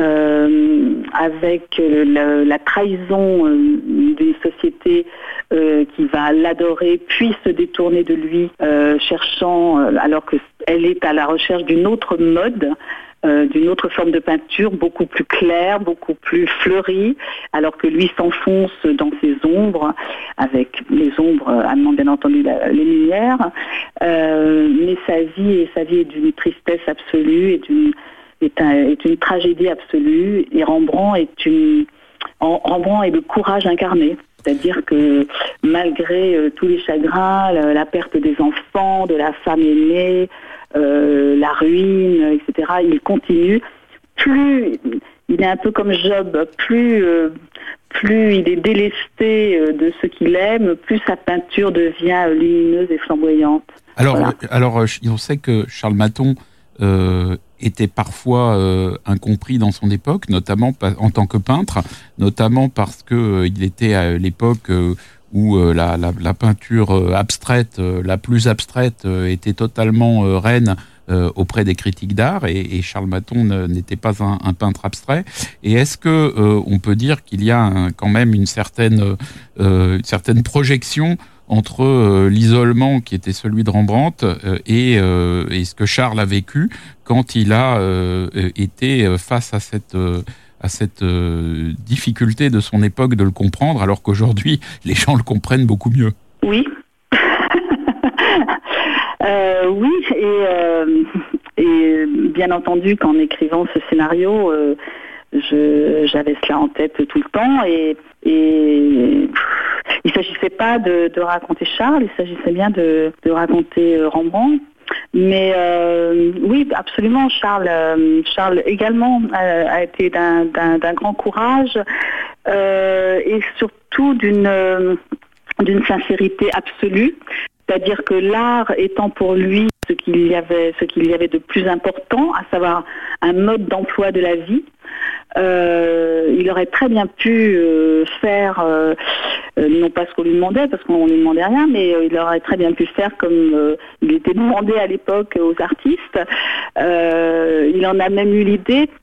euh, avec euh, la, la trahison euh, d'une société euh, qui va l'adorer, puis se détourner de lui, euh, cherchant, euh, alors qu'elle est à la recherche d'une autre mode, euh, d'une autre forme de peinture, beaucoup plus claire, beaucoup plus fleurie, alors que lui s'enfonce dans ses ombres, avec les ombres amenant bien entendu la, les lumières. Euh, mais sa vie, et sa vie est d'une tristesse absolue, et d'une Est, un, est une tragédie absolue, et Rembrandt est une Rembrandt est le courage incarné, c'est-à-dire que malgré euh, tous les chagrins, la, la perte des enfants, de la femme aimée, euh, la ruine, et cetera, il continue. Plus il est un peu comme Job, plus euh, plus il est délesté euh, de ce qu'il aime, plus sa peinture devient euh, lumineuse et flamboyante. Alors, voilà. alors on sait que Charles Mathon euh, était parfois euh, incompris dans son époque, notamment en tant que peintre, notamment parce que euh, il était à l'époque euh, où euh, la, la, la peinture euh, abstraite, euh, la plus abstraite, euh, était totalement euh, reine euh, auprès des critiques d'art, et, et Charles Mathon ne, n'était pas un, un peintre abstrait. Et est-ce que euh, on peut dire qu'il y a un, quand même une certaine, euh, une certaine projection entre euh, l'isolement qui était celui de Rembrandt euh, et, euh, et ce que Charles a vécu quand il a euh, été face à cette, euh, à cette euh, difficulté de son époque de le comprendre, alors qu'aujourd'hui, les gens le comprennent beaucoup mieux. Oui. euh, oui, et, euh, et bien entendu qu'en écrivant ce scénario, euh, je, j'avais cela en tête tout le temps, et, et il ne s'agissait pas de, de raconter Charles, il s'agissait bien de, de raconter Rembrandt. Mais euh, oui, absolument, Charles, euh, Charles également a, a été d'un, d'un, d'un grand courage euh, et surtout d'une, euh, d'une sincérité absolue. C'est-à-dire que l'art étant pour lui ce qu'il y avait, ce qu'il y avait de plus important, à savoir un mode d'emploi de la vie, euh, il aurait très bien pu euh, faire, euh, non pas ce qu'on lui demandait, parce qu'on ne lui demandait rien, mais euh, il aurait très bien pu faire comme euh, il était demandé à l'époque aux artistes. Euh, il en a même eu l'idée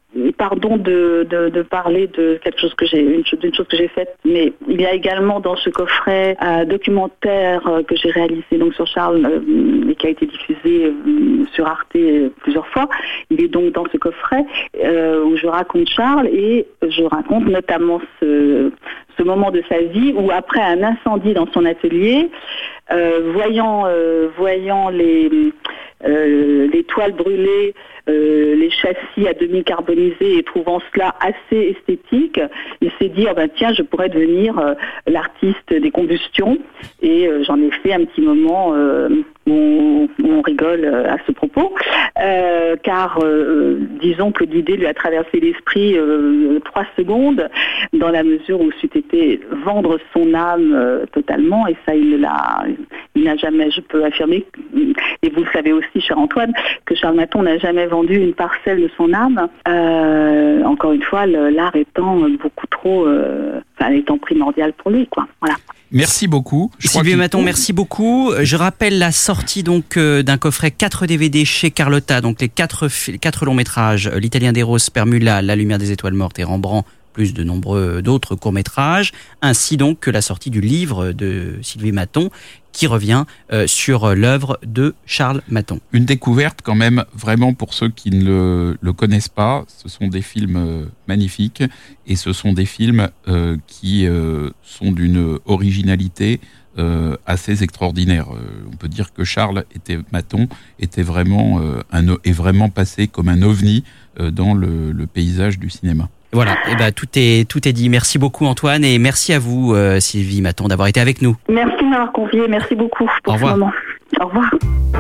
pardon de, de, de parler de quelque chose que j'ai, une, d'une chose que j'ai faite, mais il y a également dans ce coffret un documentaire que j'ai réalisé donc sur Charles euh, et qui a été diffusé euh, sur Arte plusieurs fois. Il est donc dans ce coffret euh, où je raconte Charles et je raconte notamment ce, ce moment de sa vie où après un incendie dans son atelier, euh, voyant, euh, voyant les, euh, les toiles brûlées, Euh, les châssis à demi carbonisés et trouvant cela assez esthétique, il s'est dit oh ben tiens je pourrais devenir euh, l'artiste des combustions et euh, j'en ai fait un petit moment euh, où, on, où on rigole euh, à ce propos euh, car euh, disons que l'idée lui a traversé l'esprit euh, trois secondes dans la mesure où c'eût été vendre son âme euh, totalement et ça il ne l'a il n'a jamais, je peux affirmer et vous le savez aussi cher Antoine, que Charles Maton n'a jamais vendu une parcelle de son âme, euh, encore une fois, le, l'art étant beaucoup trop, euh, enfin, étant primordial pour lui, quoi. Voilà. Merci beaucoup. Je Sylvie Maton, merci beaucoup. Je rappelle la sortie donc euh, d'un coffret quatre D V D chez Carlotta, donc les quatre, quatre longs métrages, l'Italien des Roses, Spermula, La lumière des étoiles mortes et Rembrandt, plus de nombreux d'autres courts-métrages, ainsi donc que la sortie du livre de Sylvie Maton, qui revient euh, sur l'œuvre de Charles Maton. Une découverte quand même, vraiment pour ceux qui ne le, le connaissent pas, ce sont des films euh, magnifiques, et ce sont des films euh, qui euh, sont d'une originalité euh, assez extraordinaire. Euh, on peut dire que Charles était, Maton était vraiment, euh, un, est vraiment passé comme un ovni euh, dans le, le paysage du cinéma. Voilà, et ben tout est tout est dit. Merci beaucoup Antoine et merci à vous euh, Sylvie Maton d'avoir été avec nous. Merci de m'avoir convié, merci beaucoup pour ce moment. Au revoir.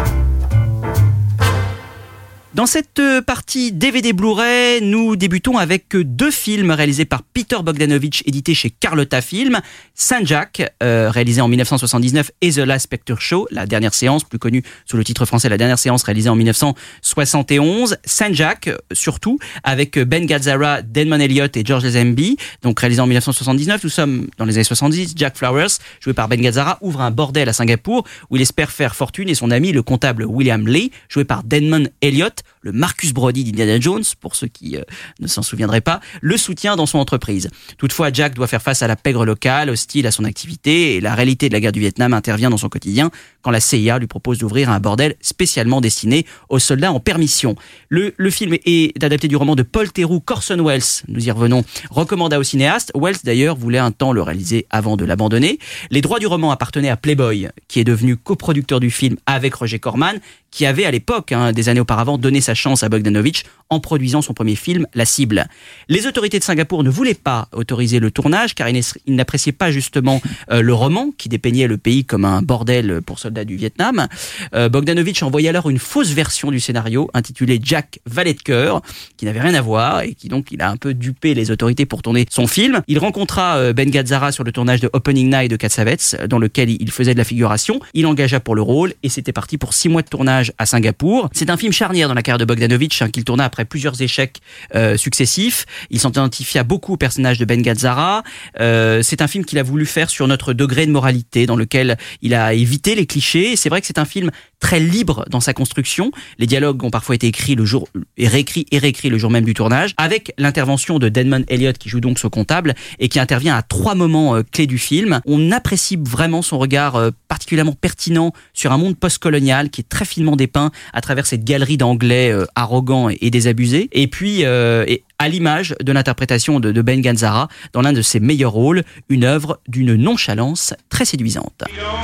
Dans cette partie D V D Blu-ray, nous débutons avec deux films réalisés par Peter Bogdanovich, édités chez Carlotta Film. Saint-Jacques, euh, réalisé en dix-neuf cent soixante-dix-neuf, et The Last Picture Show, la dernière séance, plus connue sous le titre français La dernière séance, réalisée en dix-neuf cent soixante et onze. Saint-Jacques, surtout, avec Ben Gazzara, Damon Elliott et George Lazenby, donc réalisé en dix-neuf cent soixante-dix-neuf. Nous sommes dans les années soixante-dix. Jack Flowers, joué par Ben Gazzara, ouvre un bordel à Singapour où il espère faire fortune et son ami, le comptable William Lee, joué par Damon Elliott, le Marcus Brody d'Indiana Jones, pour ceux qui euh, ne s'en souviendraient pas, le soutient dans son entreprise. Toutefois, Jack doit faire face à la pègre locale, hostile à son activité, et la réalité de la guerre du Vietnam intervient dans son quotidien quand la C I A lui propose d'ouvrir un bordel spécialement destiné aux soldats en permission. Le, le film est adapté du roman de Paul Theroux, Orson Welles, nous y revenons, recommanda au cinéaste. Welles, d'ailleurs, voulait un temps le réaliser avant de l'abandonner. Les droits du roman appartenaient à Playboy, qui est devenu coproducteur du film avec Roger Corman, qui avait à l'époque, hein, des années auparavant, donné sa chance à Bogdanovich en produisant son premier film, La Cible. Les autorités de Singapour ne voulaient pas autoriser le tournage car ils n'appréciaient pas justement euh, le roman qui dépeignait le pays comme un bordel pour soldats du Vietnam. Euh, Bogdanovich envoya alors une fausse version du scénario intitulée Jack Valet de cœur, qui n'avait rien à voir et qui donc il a un peu dupé les autorités pour tourner son film. Il rencontra euh, Ben Gazzara sur le tournage de Opening Night de Cassavetes, dans lequel il faisait de la figuration. Il l'engagea pour le rôle et c'était parti pour six mois de tournage à Singapour. C'est un film charnière dans la carrière de Bogdanovich, hein, qu'il tourna après plusieurs échecs euh, successifs. Il s'identifia beaucoup au personnage de Ben Gazzara. Euh, c'est un film qu'il a voulu faire sur notre degré de moralité, dans lequel il a évité les clichés. Et c'est vrai que c'est un film très libre dans sa construction. Les dialogues ont parfois été écrits le jour et réécrits et réécrits le jour même du tournage, avec l'intervention de Damon Elliott qui joue donc ce comptable et qui intervient à trois moments euh, clés du film. On apprécie vraiment son regard euh, particulièrement pertinent sur un monde post-colonial qui est très finement dépeint à travers cette galerie d'anglais euh, arrogants et, et désabusés. Et puis, euh, et à l'image de l'interprétation de, de Ben Gazzara dans l'un de ses meilleurs rôles, une œuvre d'une nonchalance très séduisante.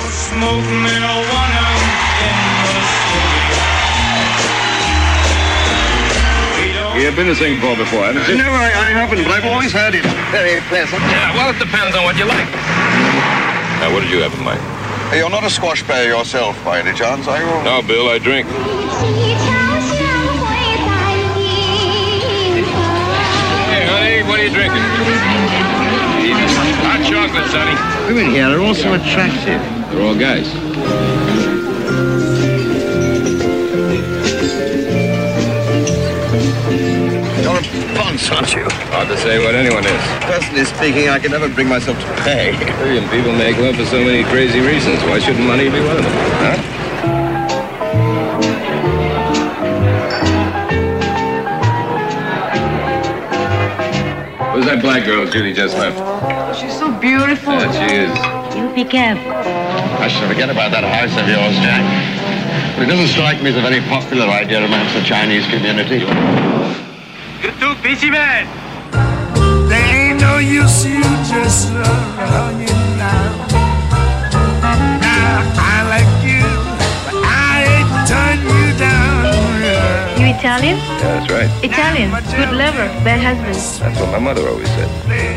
You've been to Singapore before, haven't you? No, I, I haven't, but I've always heard it very pleasant. Yeah, well, it depends on what you like. Now, what did you have in mind? Hey, you're not a squash player yourself, by any chance, are you? No, Bill, I drink. Hey, honey, what are you drinking? Hot chocolate, sonny. Women here are all so attractive. They're all guys. You're a bunch, aren't you? Hard to say what anyone is. Personally speaking, I can never bring myself to pay. Million people make love for so many crazy reasons. Why shouldn't money be one of them? Huh? Where's that black girl Judy just left? Oh, she's so beautiful. Yeah, she is. You be careful. I should forget about that house of yours, Jack. But it doesn't strike me as a very popular idea amongst the Chinese community. You too, busy man. There ain't no use you just running now. Now I like you, but I ain't turn you down. You Italian? Yeah, that's right. Italian. Good lover, bad husband. That's what my mother always said.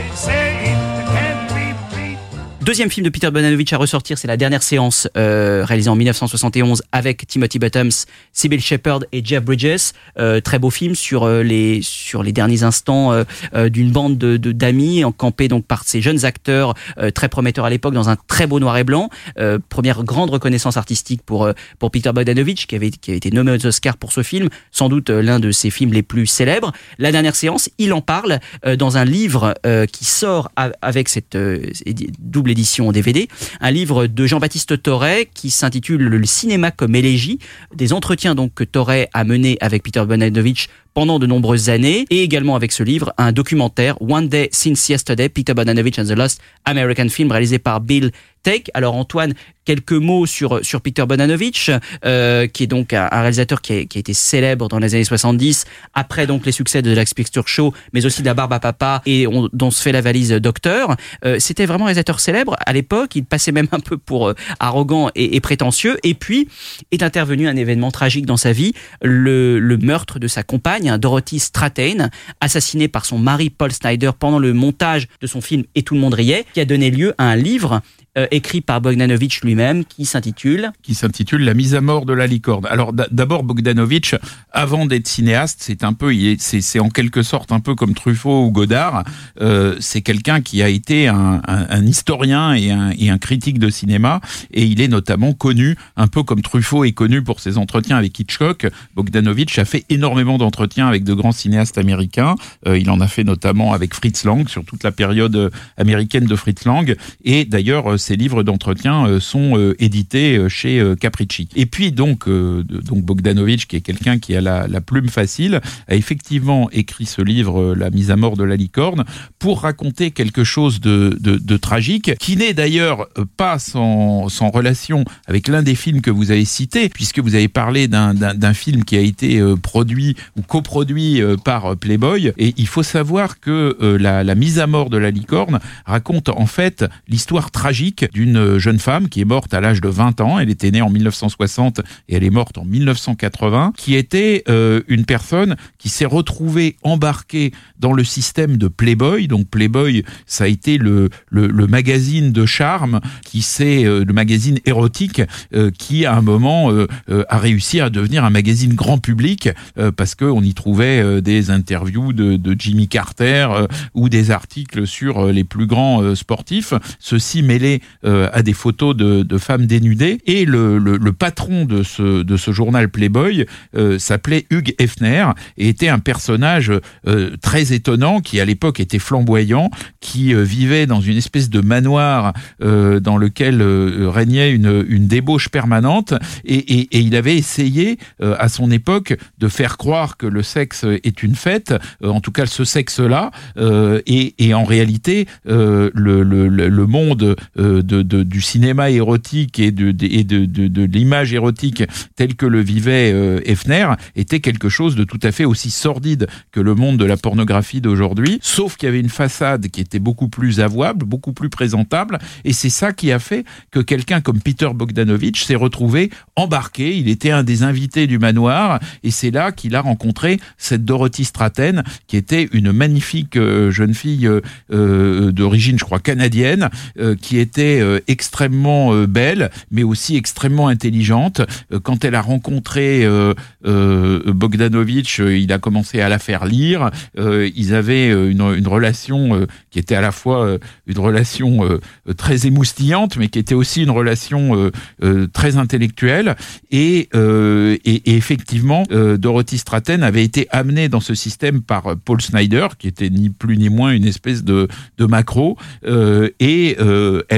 Deuxième film de Peter Bogdanovich à ressortir, c'est La Dernière Séance, euh, réalisé en dix-neuf cent soixante et onze avec Timothy Bottoms, Sybil Shepherd et Jeff Bridges. Euh, très beau film sur euh, les sur les derniers instants euh, euh, d'une bande de, de d'amis encampés donc par ces jeunes acteurs euh, très prometteurs à l'époque dans un très beau noir et blanc. Euh, première grande reconnaissance artistique pour euh, pour Peter Bogdanovich qui avait qui avait été nommé aux Oscars pour ce film, sans doute euh, l'un de ses films les plus célèbres. La Dernière Séance, il en parle euh, dans un livre euh, qui sort a, avec cette euh, double édition en D V D, un livre de Jean-Baptiste Thorey qui s'intitule Le cinéma comme élégie, des entretiens donc que Thorey a menés avec Peter Bogdanovich pendant de nombreuses années, et également avec ce livre, un documentaire, One Day Since Yesterday, Peter Bogdanovich and the Lost American Film, réalisé par Bill Take. Alors Antoine, quelques mots sur sur Peter Bogdanovich, euh, qui est donc un, un réalisateur qui a, qui a été célèbre dans les années soixante-dix, après donc les succès de The Jack Picture Show, mais aussi de La Barbe à Papa et on, dont se fait la valise Docteur. Euh, c'était vraiment un réalisateur célèbre à l'époque, il passait même un peu pour euh, arrogant et, et prétentieux, et puis est intervenu un événement tragique dans sa vie, le, le meurtre de sa compagne, Dorothy Strathairn, assassinée par son mari Paul Snider pendant le montage de son film Et tout le monde riait, qui a donné lieu à un livre euh, écrit par Bogdanovich lui-même qui s'intitule qui s'intitule La mise à mort de la licorne. Alors d- d'abord Bogdanovich, avant d'être cinéaste, c'est un peu, il est, c'est, c'est en quelque sorte un peu comme Truffaut ou Godard. Euh, c'est quelqu'un qui a été un, un, un historien et un, et un critique de cinéma, et il est notamment connu, un peu comme Truffaut est connu pour ses entretiens avec Hitchcock. Bogdanovich a fait énormément d'entretiens avec de grands cinéastes américains. Euh, il en a fait notamment avec Fritz Lang sur toute la période américaine de Fritz Lang, et d'ailleurs ses livres d'entretien euh, sont euh, édités chez euh, Capricci. Et puis donc euh, donc Bogdanovich, qui est quelqu'un qui a la, la plume facile, a effectivement écrit ce livre La mise à mort de la licorne pour raconter quelque chose de, de, de tragique, qui n'est d'ailleurs pas sans, sans relation avec l'un des films que vous avez cités, puisque vous avez parlé d'un, d'un, d'un film qui a été euh, produit ou coproduit euh, par Playboy, et il faut savoir que euh, la, la mise à mort de la licorne raconte en fait l'histoire tragique d'une jeune femme qui est morte à l'âge de vingt ans, elle était née en dix-neuf cent soixante et elle est morte en dix-neuf cent quatre-vingts, qui était euh, une personne qui s'est retrouvée embarquée dans le système de Playboy. Donc Playboy, ça a été le, le, le magazine de charme, qui c'est euh, le magazine érotique, euh, qui à un moment euh, euh, a réussi à devenir un magazine grand public, euh, parce qu'on y trouvait euh, des interviews de, de Jimmy Carter euh, ou des articles sur euh, les plus grands euh, sportifs, ceci mêlé euh, à des photos de, de femmes dénudées. Et le, le, le patron de ce, de ce journal Playboy euh, s'appelait Hugh Hefner et était un personnage euh, très étonnant, qui à l'époque était flamboyant, qui euh, vivait dans une espèce de manoir euh, dans lequel euh, régnait une, une débauche permanente, et, et, et il avait essayé euh, à son époque de faire croire que le sexe est une fête, euh, en tout cas ce sexe-là, euh, et, et en réalité euh, le, le, le monde euh, de, de, du cinéma érotique et de, de, et de, de, de l'image érotique tel que le vivait euh, Hefner était quelque chose de tout à fait aussi sordide que le monde de la pornographie d'aujourd'hui, sauf qu'il y avait une façade qui était beaucoup plus avouable, beaucoup plus présentable, et c'est ça qui a fait que quelqu'un comme Peter Bogdanovich s'est retrouvé embarqué. Il était un des invités du manoir, et c'est là qu'il a rencontré cette Dorothy Strathairn, qui était une magnifique euh, jeune fille euh, euh, d'origine, je crois, canadienne, euh, qui était euh, extrêmement euh, belle, mais aussi extrêmement intelligente. Euh, quand elle a rencontré euh, euh, Bogdanovich, euh, il a commencé à la faire lire. Euh, ils avaient une, une relation euh, qui était à la fois euh, une relation euh, très émoustillante, mais qui était aussi une relation euh, euh, très intellectuelle. Et, euh, et, et effectivement, euh, Dorothy Strathairn avait été amenée dans ce système par Paul Snider, qui était ni plus ni moins une espèce de, de macro, euh, et euh, elle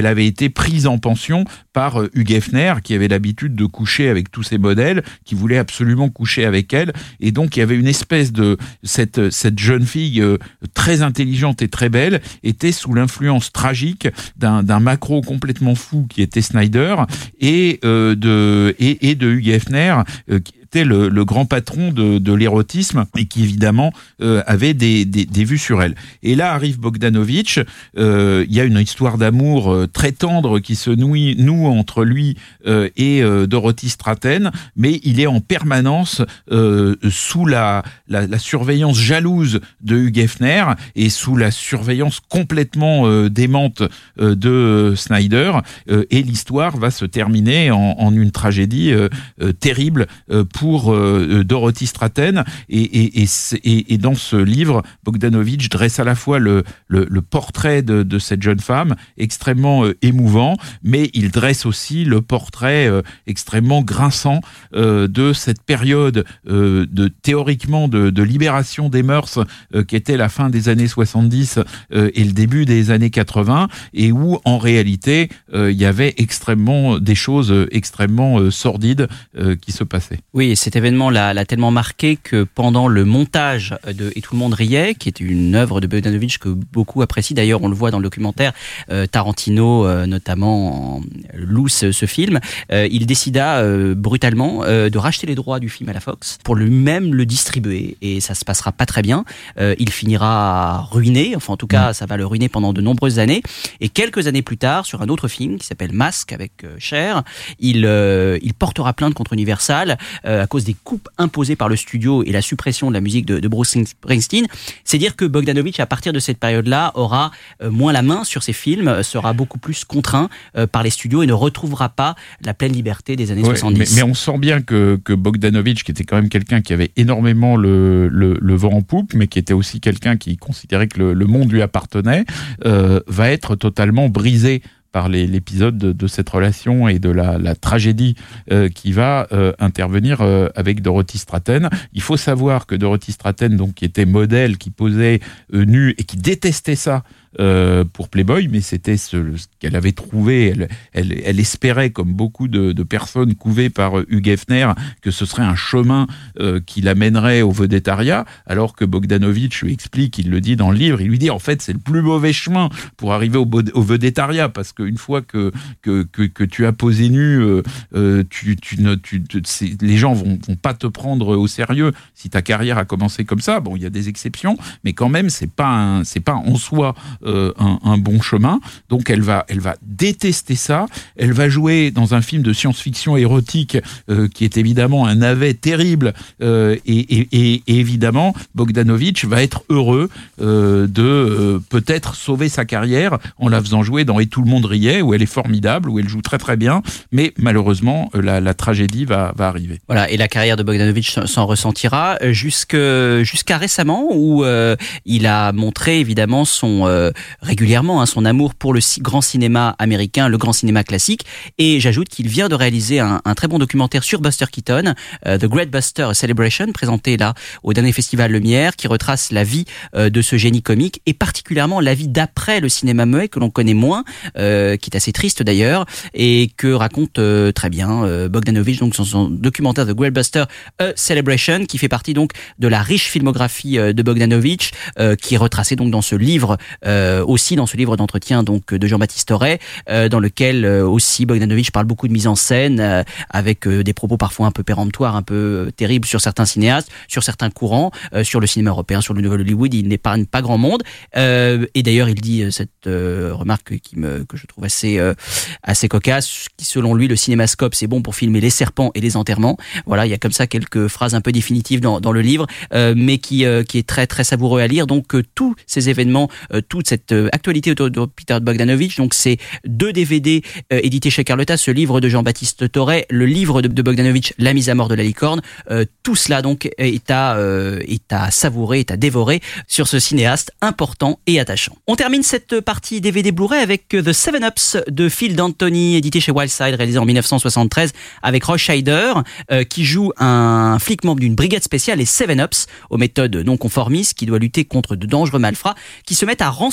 avait été prise en pension par euh, Hugh Hefner, qui avait l'habitude de coucher avec tous ses modèles, qui voulait absolument coucher avec elle, et donc il y avait une espèce de cette cette jeune fille euh, très intelligente et très belle était sous l'influence tragique d'un d'un macro complètement fou qui était Snyder et euh, de et, et de Hugh Hefner euh, qui était le, le grand patron de, de l'érotisme et qui évidemment euh, avait des, des, des vues sur elle. Et là arrive Bogdanovich, euh, il y a une histoire d'amour euh, très tendre qui se noue, noue entre lui euh, et euh, Dorothy Stratten, mais il est en permanence euh, sous la, la, la surveillance jalouse de Hugh Hefner et sous la surveillance complètement euh, démente euh, de euh, Snyder, euh, et l'histoire va se terminer en, en une tragédie euh, euh, terrible euh, pour euh, Dorothy Stratten, et, et, et, et, et dans ce livre, Bogdanovich dresse à la fois le, le, le portrait de, de cette jeune femme, extrêmement euh, émouvant, mais il dresse aussi le portrait euh, extrêmement grinçant euh, de cette période euh, de théoriquement de, de libération des mœurs euh, qui était la fin des années soixante-dix euh, et le début des années quatre-vingts, et où en réalité euh, il y avait extrêmement des choses euh, extrêmement euh, sordides euh, qui se passaient. Oui, et cet événement l'a, l'a tellement marqué que pendant le montage de Et tout le monde riait, qui est une œuvre de Bogdanovich que beaucoup apprécient, d'ailleurs on le voit dans le documentaire, euh, Tarantino euh, notamment en, loue ce, ce film, euh, il décida euh, brutalement euh, de racheter les droits du film à la Fox pour lui-même le distribuer, et ça se passera pas très bien. Euh, il finira ruiné, enfin en tout cas ça va le ruiner pendant de nombreuses années, et quelques années plus tard, sur un autre film qui s'appelle Mask avec euh, Cher, il, euh, il portera plainte contre Universal euh, à cause des coupes imposées par le studio et la suppression de la musique de, de Bruce Springsteen. C'est dire que Bogdanovich, à partir de cette période-là, aura euh, moins la main sur ses films, sera beaucoup plus contraint euh, par les studios et ne retrouvera pas la pleine liberté des années ouais, soixante-dix. Mais, mais on sent bien que, que Bogdanovich, qui était quand même quelqu'un qui avait énormément le, le, le vent en poupe, mais qui était aussi quelqu'un qui considérait que le, le monde lui appartenait, euh, va être totalement brisé par les, l'épisode de, de cette relation et de la, la tragédie euh, qui va euh, intervenir euh, avec Dorothy Stratten. Il faut savoir que Dorothy Stratten, donc, qui était modèle, qui posait euh, nue et qui détestait ça euh, pour Playboy, mais c'était ce, ce qu'elle avait trouvé. Elle, elle, elle espérait, comme beaucoup de, de personnes couvées par Hugh Hefner, que ce serait un chemin euh, qui l'amènerait au vedettariat, alors que Bogdanovich lui explique, il le dit dans le livre, il lui dit en fait c'est le plus mauvais chemin pour arriver au, au vedettariat, parce qu'une fois que, que, que, que tu as posé nu, euh, euh, tu, tu, ne, tu, tu, les gens vont, vont pas te prendre au sérieux si ta carrière a commencé comme ça. Bon, il y a des exceptions, mais quand même c'est pas un, c'est pas en soi euh, un, un bon chemin. Donc elle va, elle va détester ça. Elle va jouer dans un film de science-fiction érotique euh, qui est évidemment un navet terrible, euh, et, et, et, et évidemment Bogdanovich va être heureux euh, de euh, peut-être sauver sa carrière en la faisant jouer dans Et tout le monde riait, où elle est formidable, où elle joue très très bien, mais malheureusement la, la tragédie va, va arriver. Voilà, et la carrière de Bogdanovich s'en ressentira jusque, jusqu'à récemment, où euh, il a montré évidemment son euh, régulièrement hein, son amour pour le si, grand cinéma américain, le grand cinéma classique, et j'ajoute qu'il vient de réaliser un, un très bon documentaire sur Buster Keaton, euh, The Great Buster Celebration, présenté là au dernier festival Lumière, qui retrace la vie euh, de ce génie comique, et particulièrement la vie d'après le cinéma muet, que l'on connaît moins, euh, qui est assez triste d'ailleurs, et que raconte euh, très bien euh, Bogdanovich, donc son, son documentaire The Great Buster A Celebration, qui fait partie donc de la riche filmographie euh, de Bogdanovich, euh, qui est retracée donc dans ce livre, euh, aussi dans ce livre d'entretien donc de Jean-Baptiste Aurey, euh, dans lequel euh, aussi Bogdanovich parle beaucoup de mise en scène, euh, avec euh, des propos parfois un peu péremptoires, un peu euh, terribles sur certains cinéastes, sur certains courants, euh, sur le cinéma européen, sur le nouvel Hollywood. Il n'épargne pas grand monde, euh, et d'ailleurs il dit euh, cette euh, remarque qui me que je trouve assez euh, assez cocasse, qui selon lui le cinémascope c'est bon pour filmer les serpents et les enterrements. Voilà, il y a comme ça quelques phrases un peu définitives dans dans le livre, euh, mais qui euh, qui est très très savoureux à lire. Donc euh, tous ces événements, euh, toute cette euh, actualité autour de Peter Bogdanovich, donc c'est deux D V D euh, édités chez Carlotta, ce livre de Jean-Baptiste Aurey, le livre de, de Bogdanovich, La mise à mort de la licorne, euh, tout cela donc est à euh, est à savourer, est à dévorer sur ce cinéaste important et attachant. On termine cette partie D V D Blu-ray avec The Seven Ups de Phil D'Antoni, édité chez Wildside, réalisé en dix-neuf cent soixante-treize, avec Roy Scheider, euh, qui joue un flic membre d'une brigade spéciale, les Seven Ups, aux méthodes non conformistes, qui doit lutter contre de dangereux malfrats qui se mettent à rançonner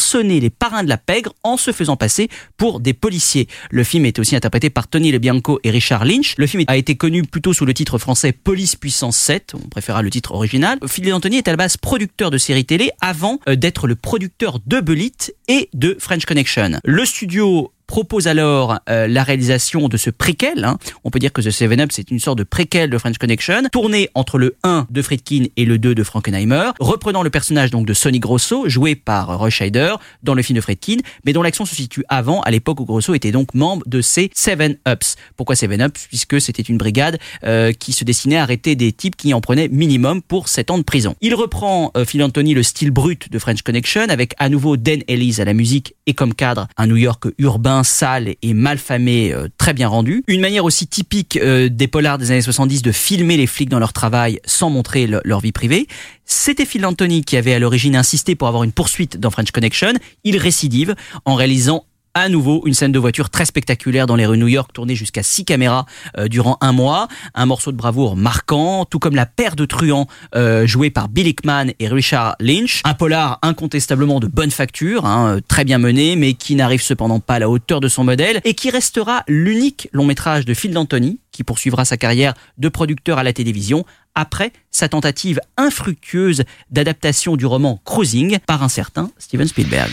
rançonner les parrains de la pègre en se faisant passer pour des policiers. Le film est aussi interprété par Tony LeBianco et Richard Lynch. Le film a été connu plutôt sous le titre français Police Puissance sept, on préférera le titre original. Phil D'Antoni est à la base producteur de séries télé avant d'être le producteur de Bullitt et de French Connection. Le studio propose alors euh, la réalisation de ce préquel. Hein. On peut dire que The Seven Up, c'est une sorte de préquel de French Connection, tourné entre le un de Friedkin et le deux de Frankenheimer, reprenant le personnage donc de Sonny Grosso, joué par Roy Scheider dans le film de Friedkin, mais dont l'action se situe avant, à l'époque où Grosso était donc membre de ces Seven Ups. Pourquoi Seven Ups ? Puisque c'était une brigade euh, qui se destinait à arrêter des types qui en prenaient minimum pour sept ans de prison. Il reprend, euh, Phil D'Antoni, le style brut de French Connection, avec à nouveau Dan Ellis à la musique et comme cadre un New York urbain, sale et malfamé, euh, très bien rendu. Une manière aussi typique euh, des polars des années soixante-dix de filmer les flics dans leur travail sans montrer le, leur vie privée. C'était Phil D'Antoni qui avait à l'origine insisté pour avoir une poursuite dans French Connection. Il récidive en réalisant à nouveau une scène de voiture très spectaculaire dans les rues New York, tournée jusqu'à six caméras euh, durant un mois. Un morceau de bravoure marquant, tout comme La paire de truands euh, jouée par Bill Hickman et Richard Lynch. Un polar incontestablement de bonne facture, hein, très bien mené, mais qui n'arrive cependant pas à la hauteur de son modèle et qui restera l'unique long métrage de Phil D'Antoni, qui poursuivra sa carrière de producteur à la télévision après sa tentative infructueuse d'adaptation du roman Cruising par un certain Steven Spielberg.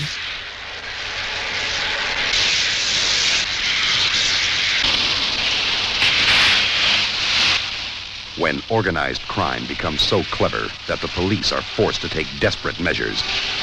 When organized crime becomes so clever that the police are forced to take desperate measures,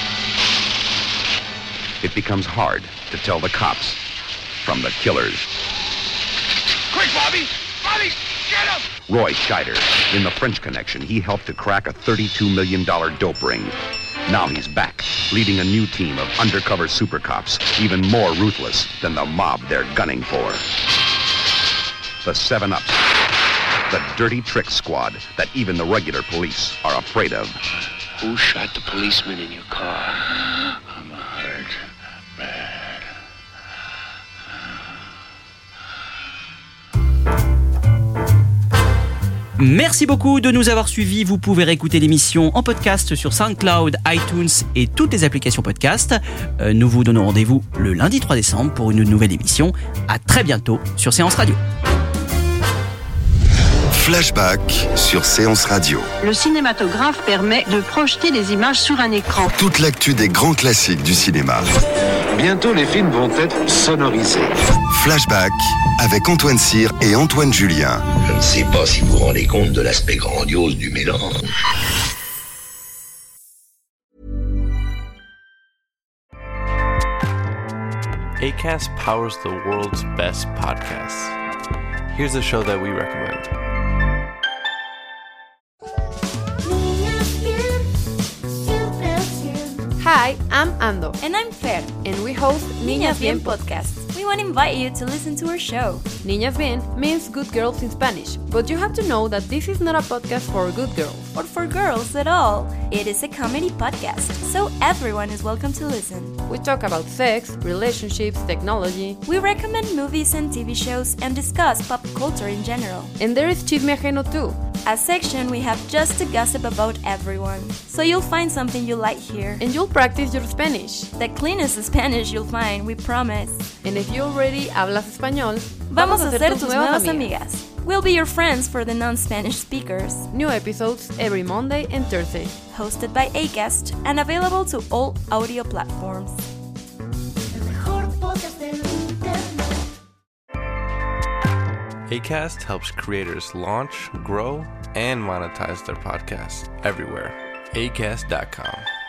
it becomes hard to tell the cops from the killers. Quick, Bobby! Bobby, get him! Roy Scheider, in The French Connection, he helped to crack a thirty-two million dollars dope ring. Now he's back, leading a new team of undercover super cops, even more ruthless than the mob they're gunning for. The Seven Ups. The dirty trick squad that even the regular police are afraid of. Who shot the policeman in your car? I'm hurt bad. Merci beaucoup de nous avoir suivis. Vous pouvez réécouter l'émission en podcast sur SoundCloud, iTunes et toutes les applications podcast. Euh, nous vous donnons rendez-vous le lundi trois décembre pour une nouvelle émission. À très bientôt sur Séance Radio. Flashback sur Séance Radio. Le cinématographe permet de projeter les images sur un écran. Toute l'actu des grands classiques du cinéma. Bientôt, les films vont être sonorisés. Flashback avec Antoine Cyr et Antoine Julien. Je ne sais pas si vous vous rendez compte de l'aspect grandiose du mélange. Acast powers the world's best podcasts. Here's a show that we recommend. Hi, I'm Ando. And I'm Fer. And we host Niñas Bien podcast. We want to invite you to listen to our show. Niñas Bien means good girls in Spanish, but you have to know that this is not a podcast for good girls. Or for girls at all. It is a comedy podcast, so everyone is welcome to listen. We talk about sex, relationships, technology. We recommend movies and T V shows and discuss pop culture in general. And there is Chisme Ajeno too. A section we have just to gossip about everyone. So you'll find something you like here. And you'll practice your Spanish. The cleanest Spanish you'll find, we promise. And if you already hablas español, vamos, vamos a ser tus nuevas amigas. amigas. We'll be your friends for the non-Spanish speakers. New episodes every Monday and Thursday. Hosted by Acast and available to all audio platforms. Acast helps creators launch, grow, and monetize their podcasts everywhere. acast dot com.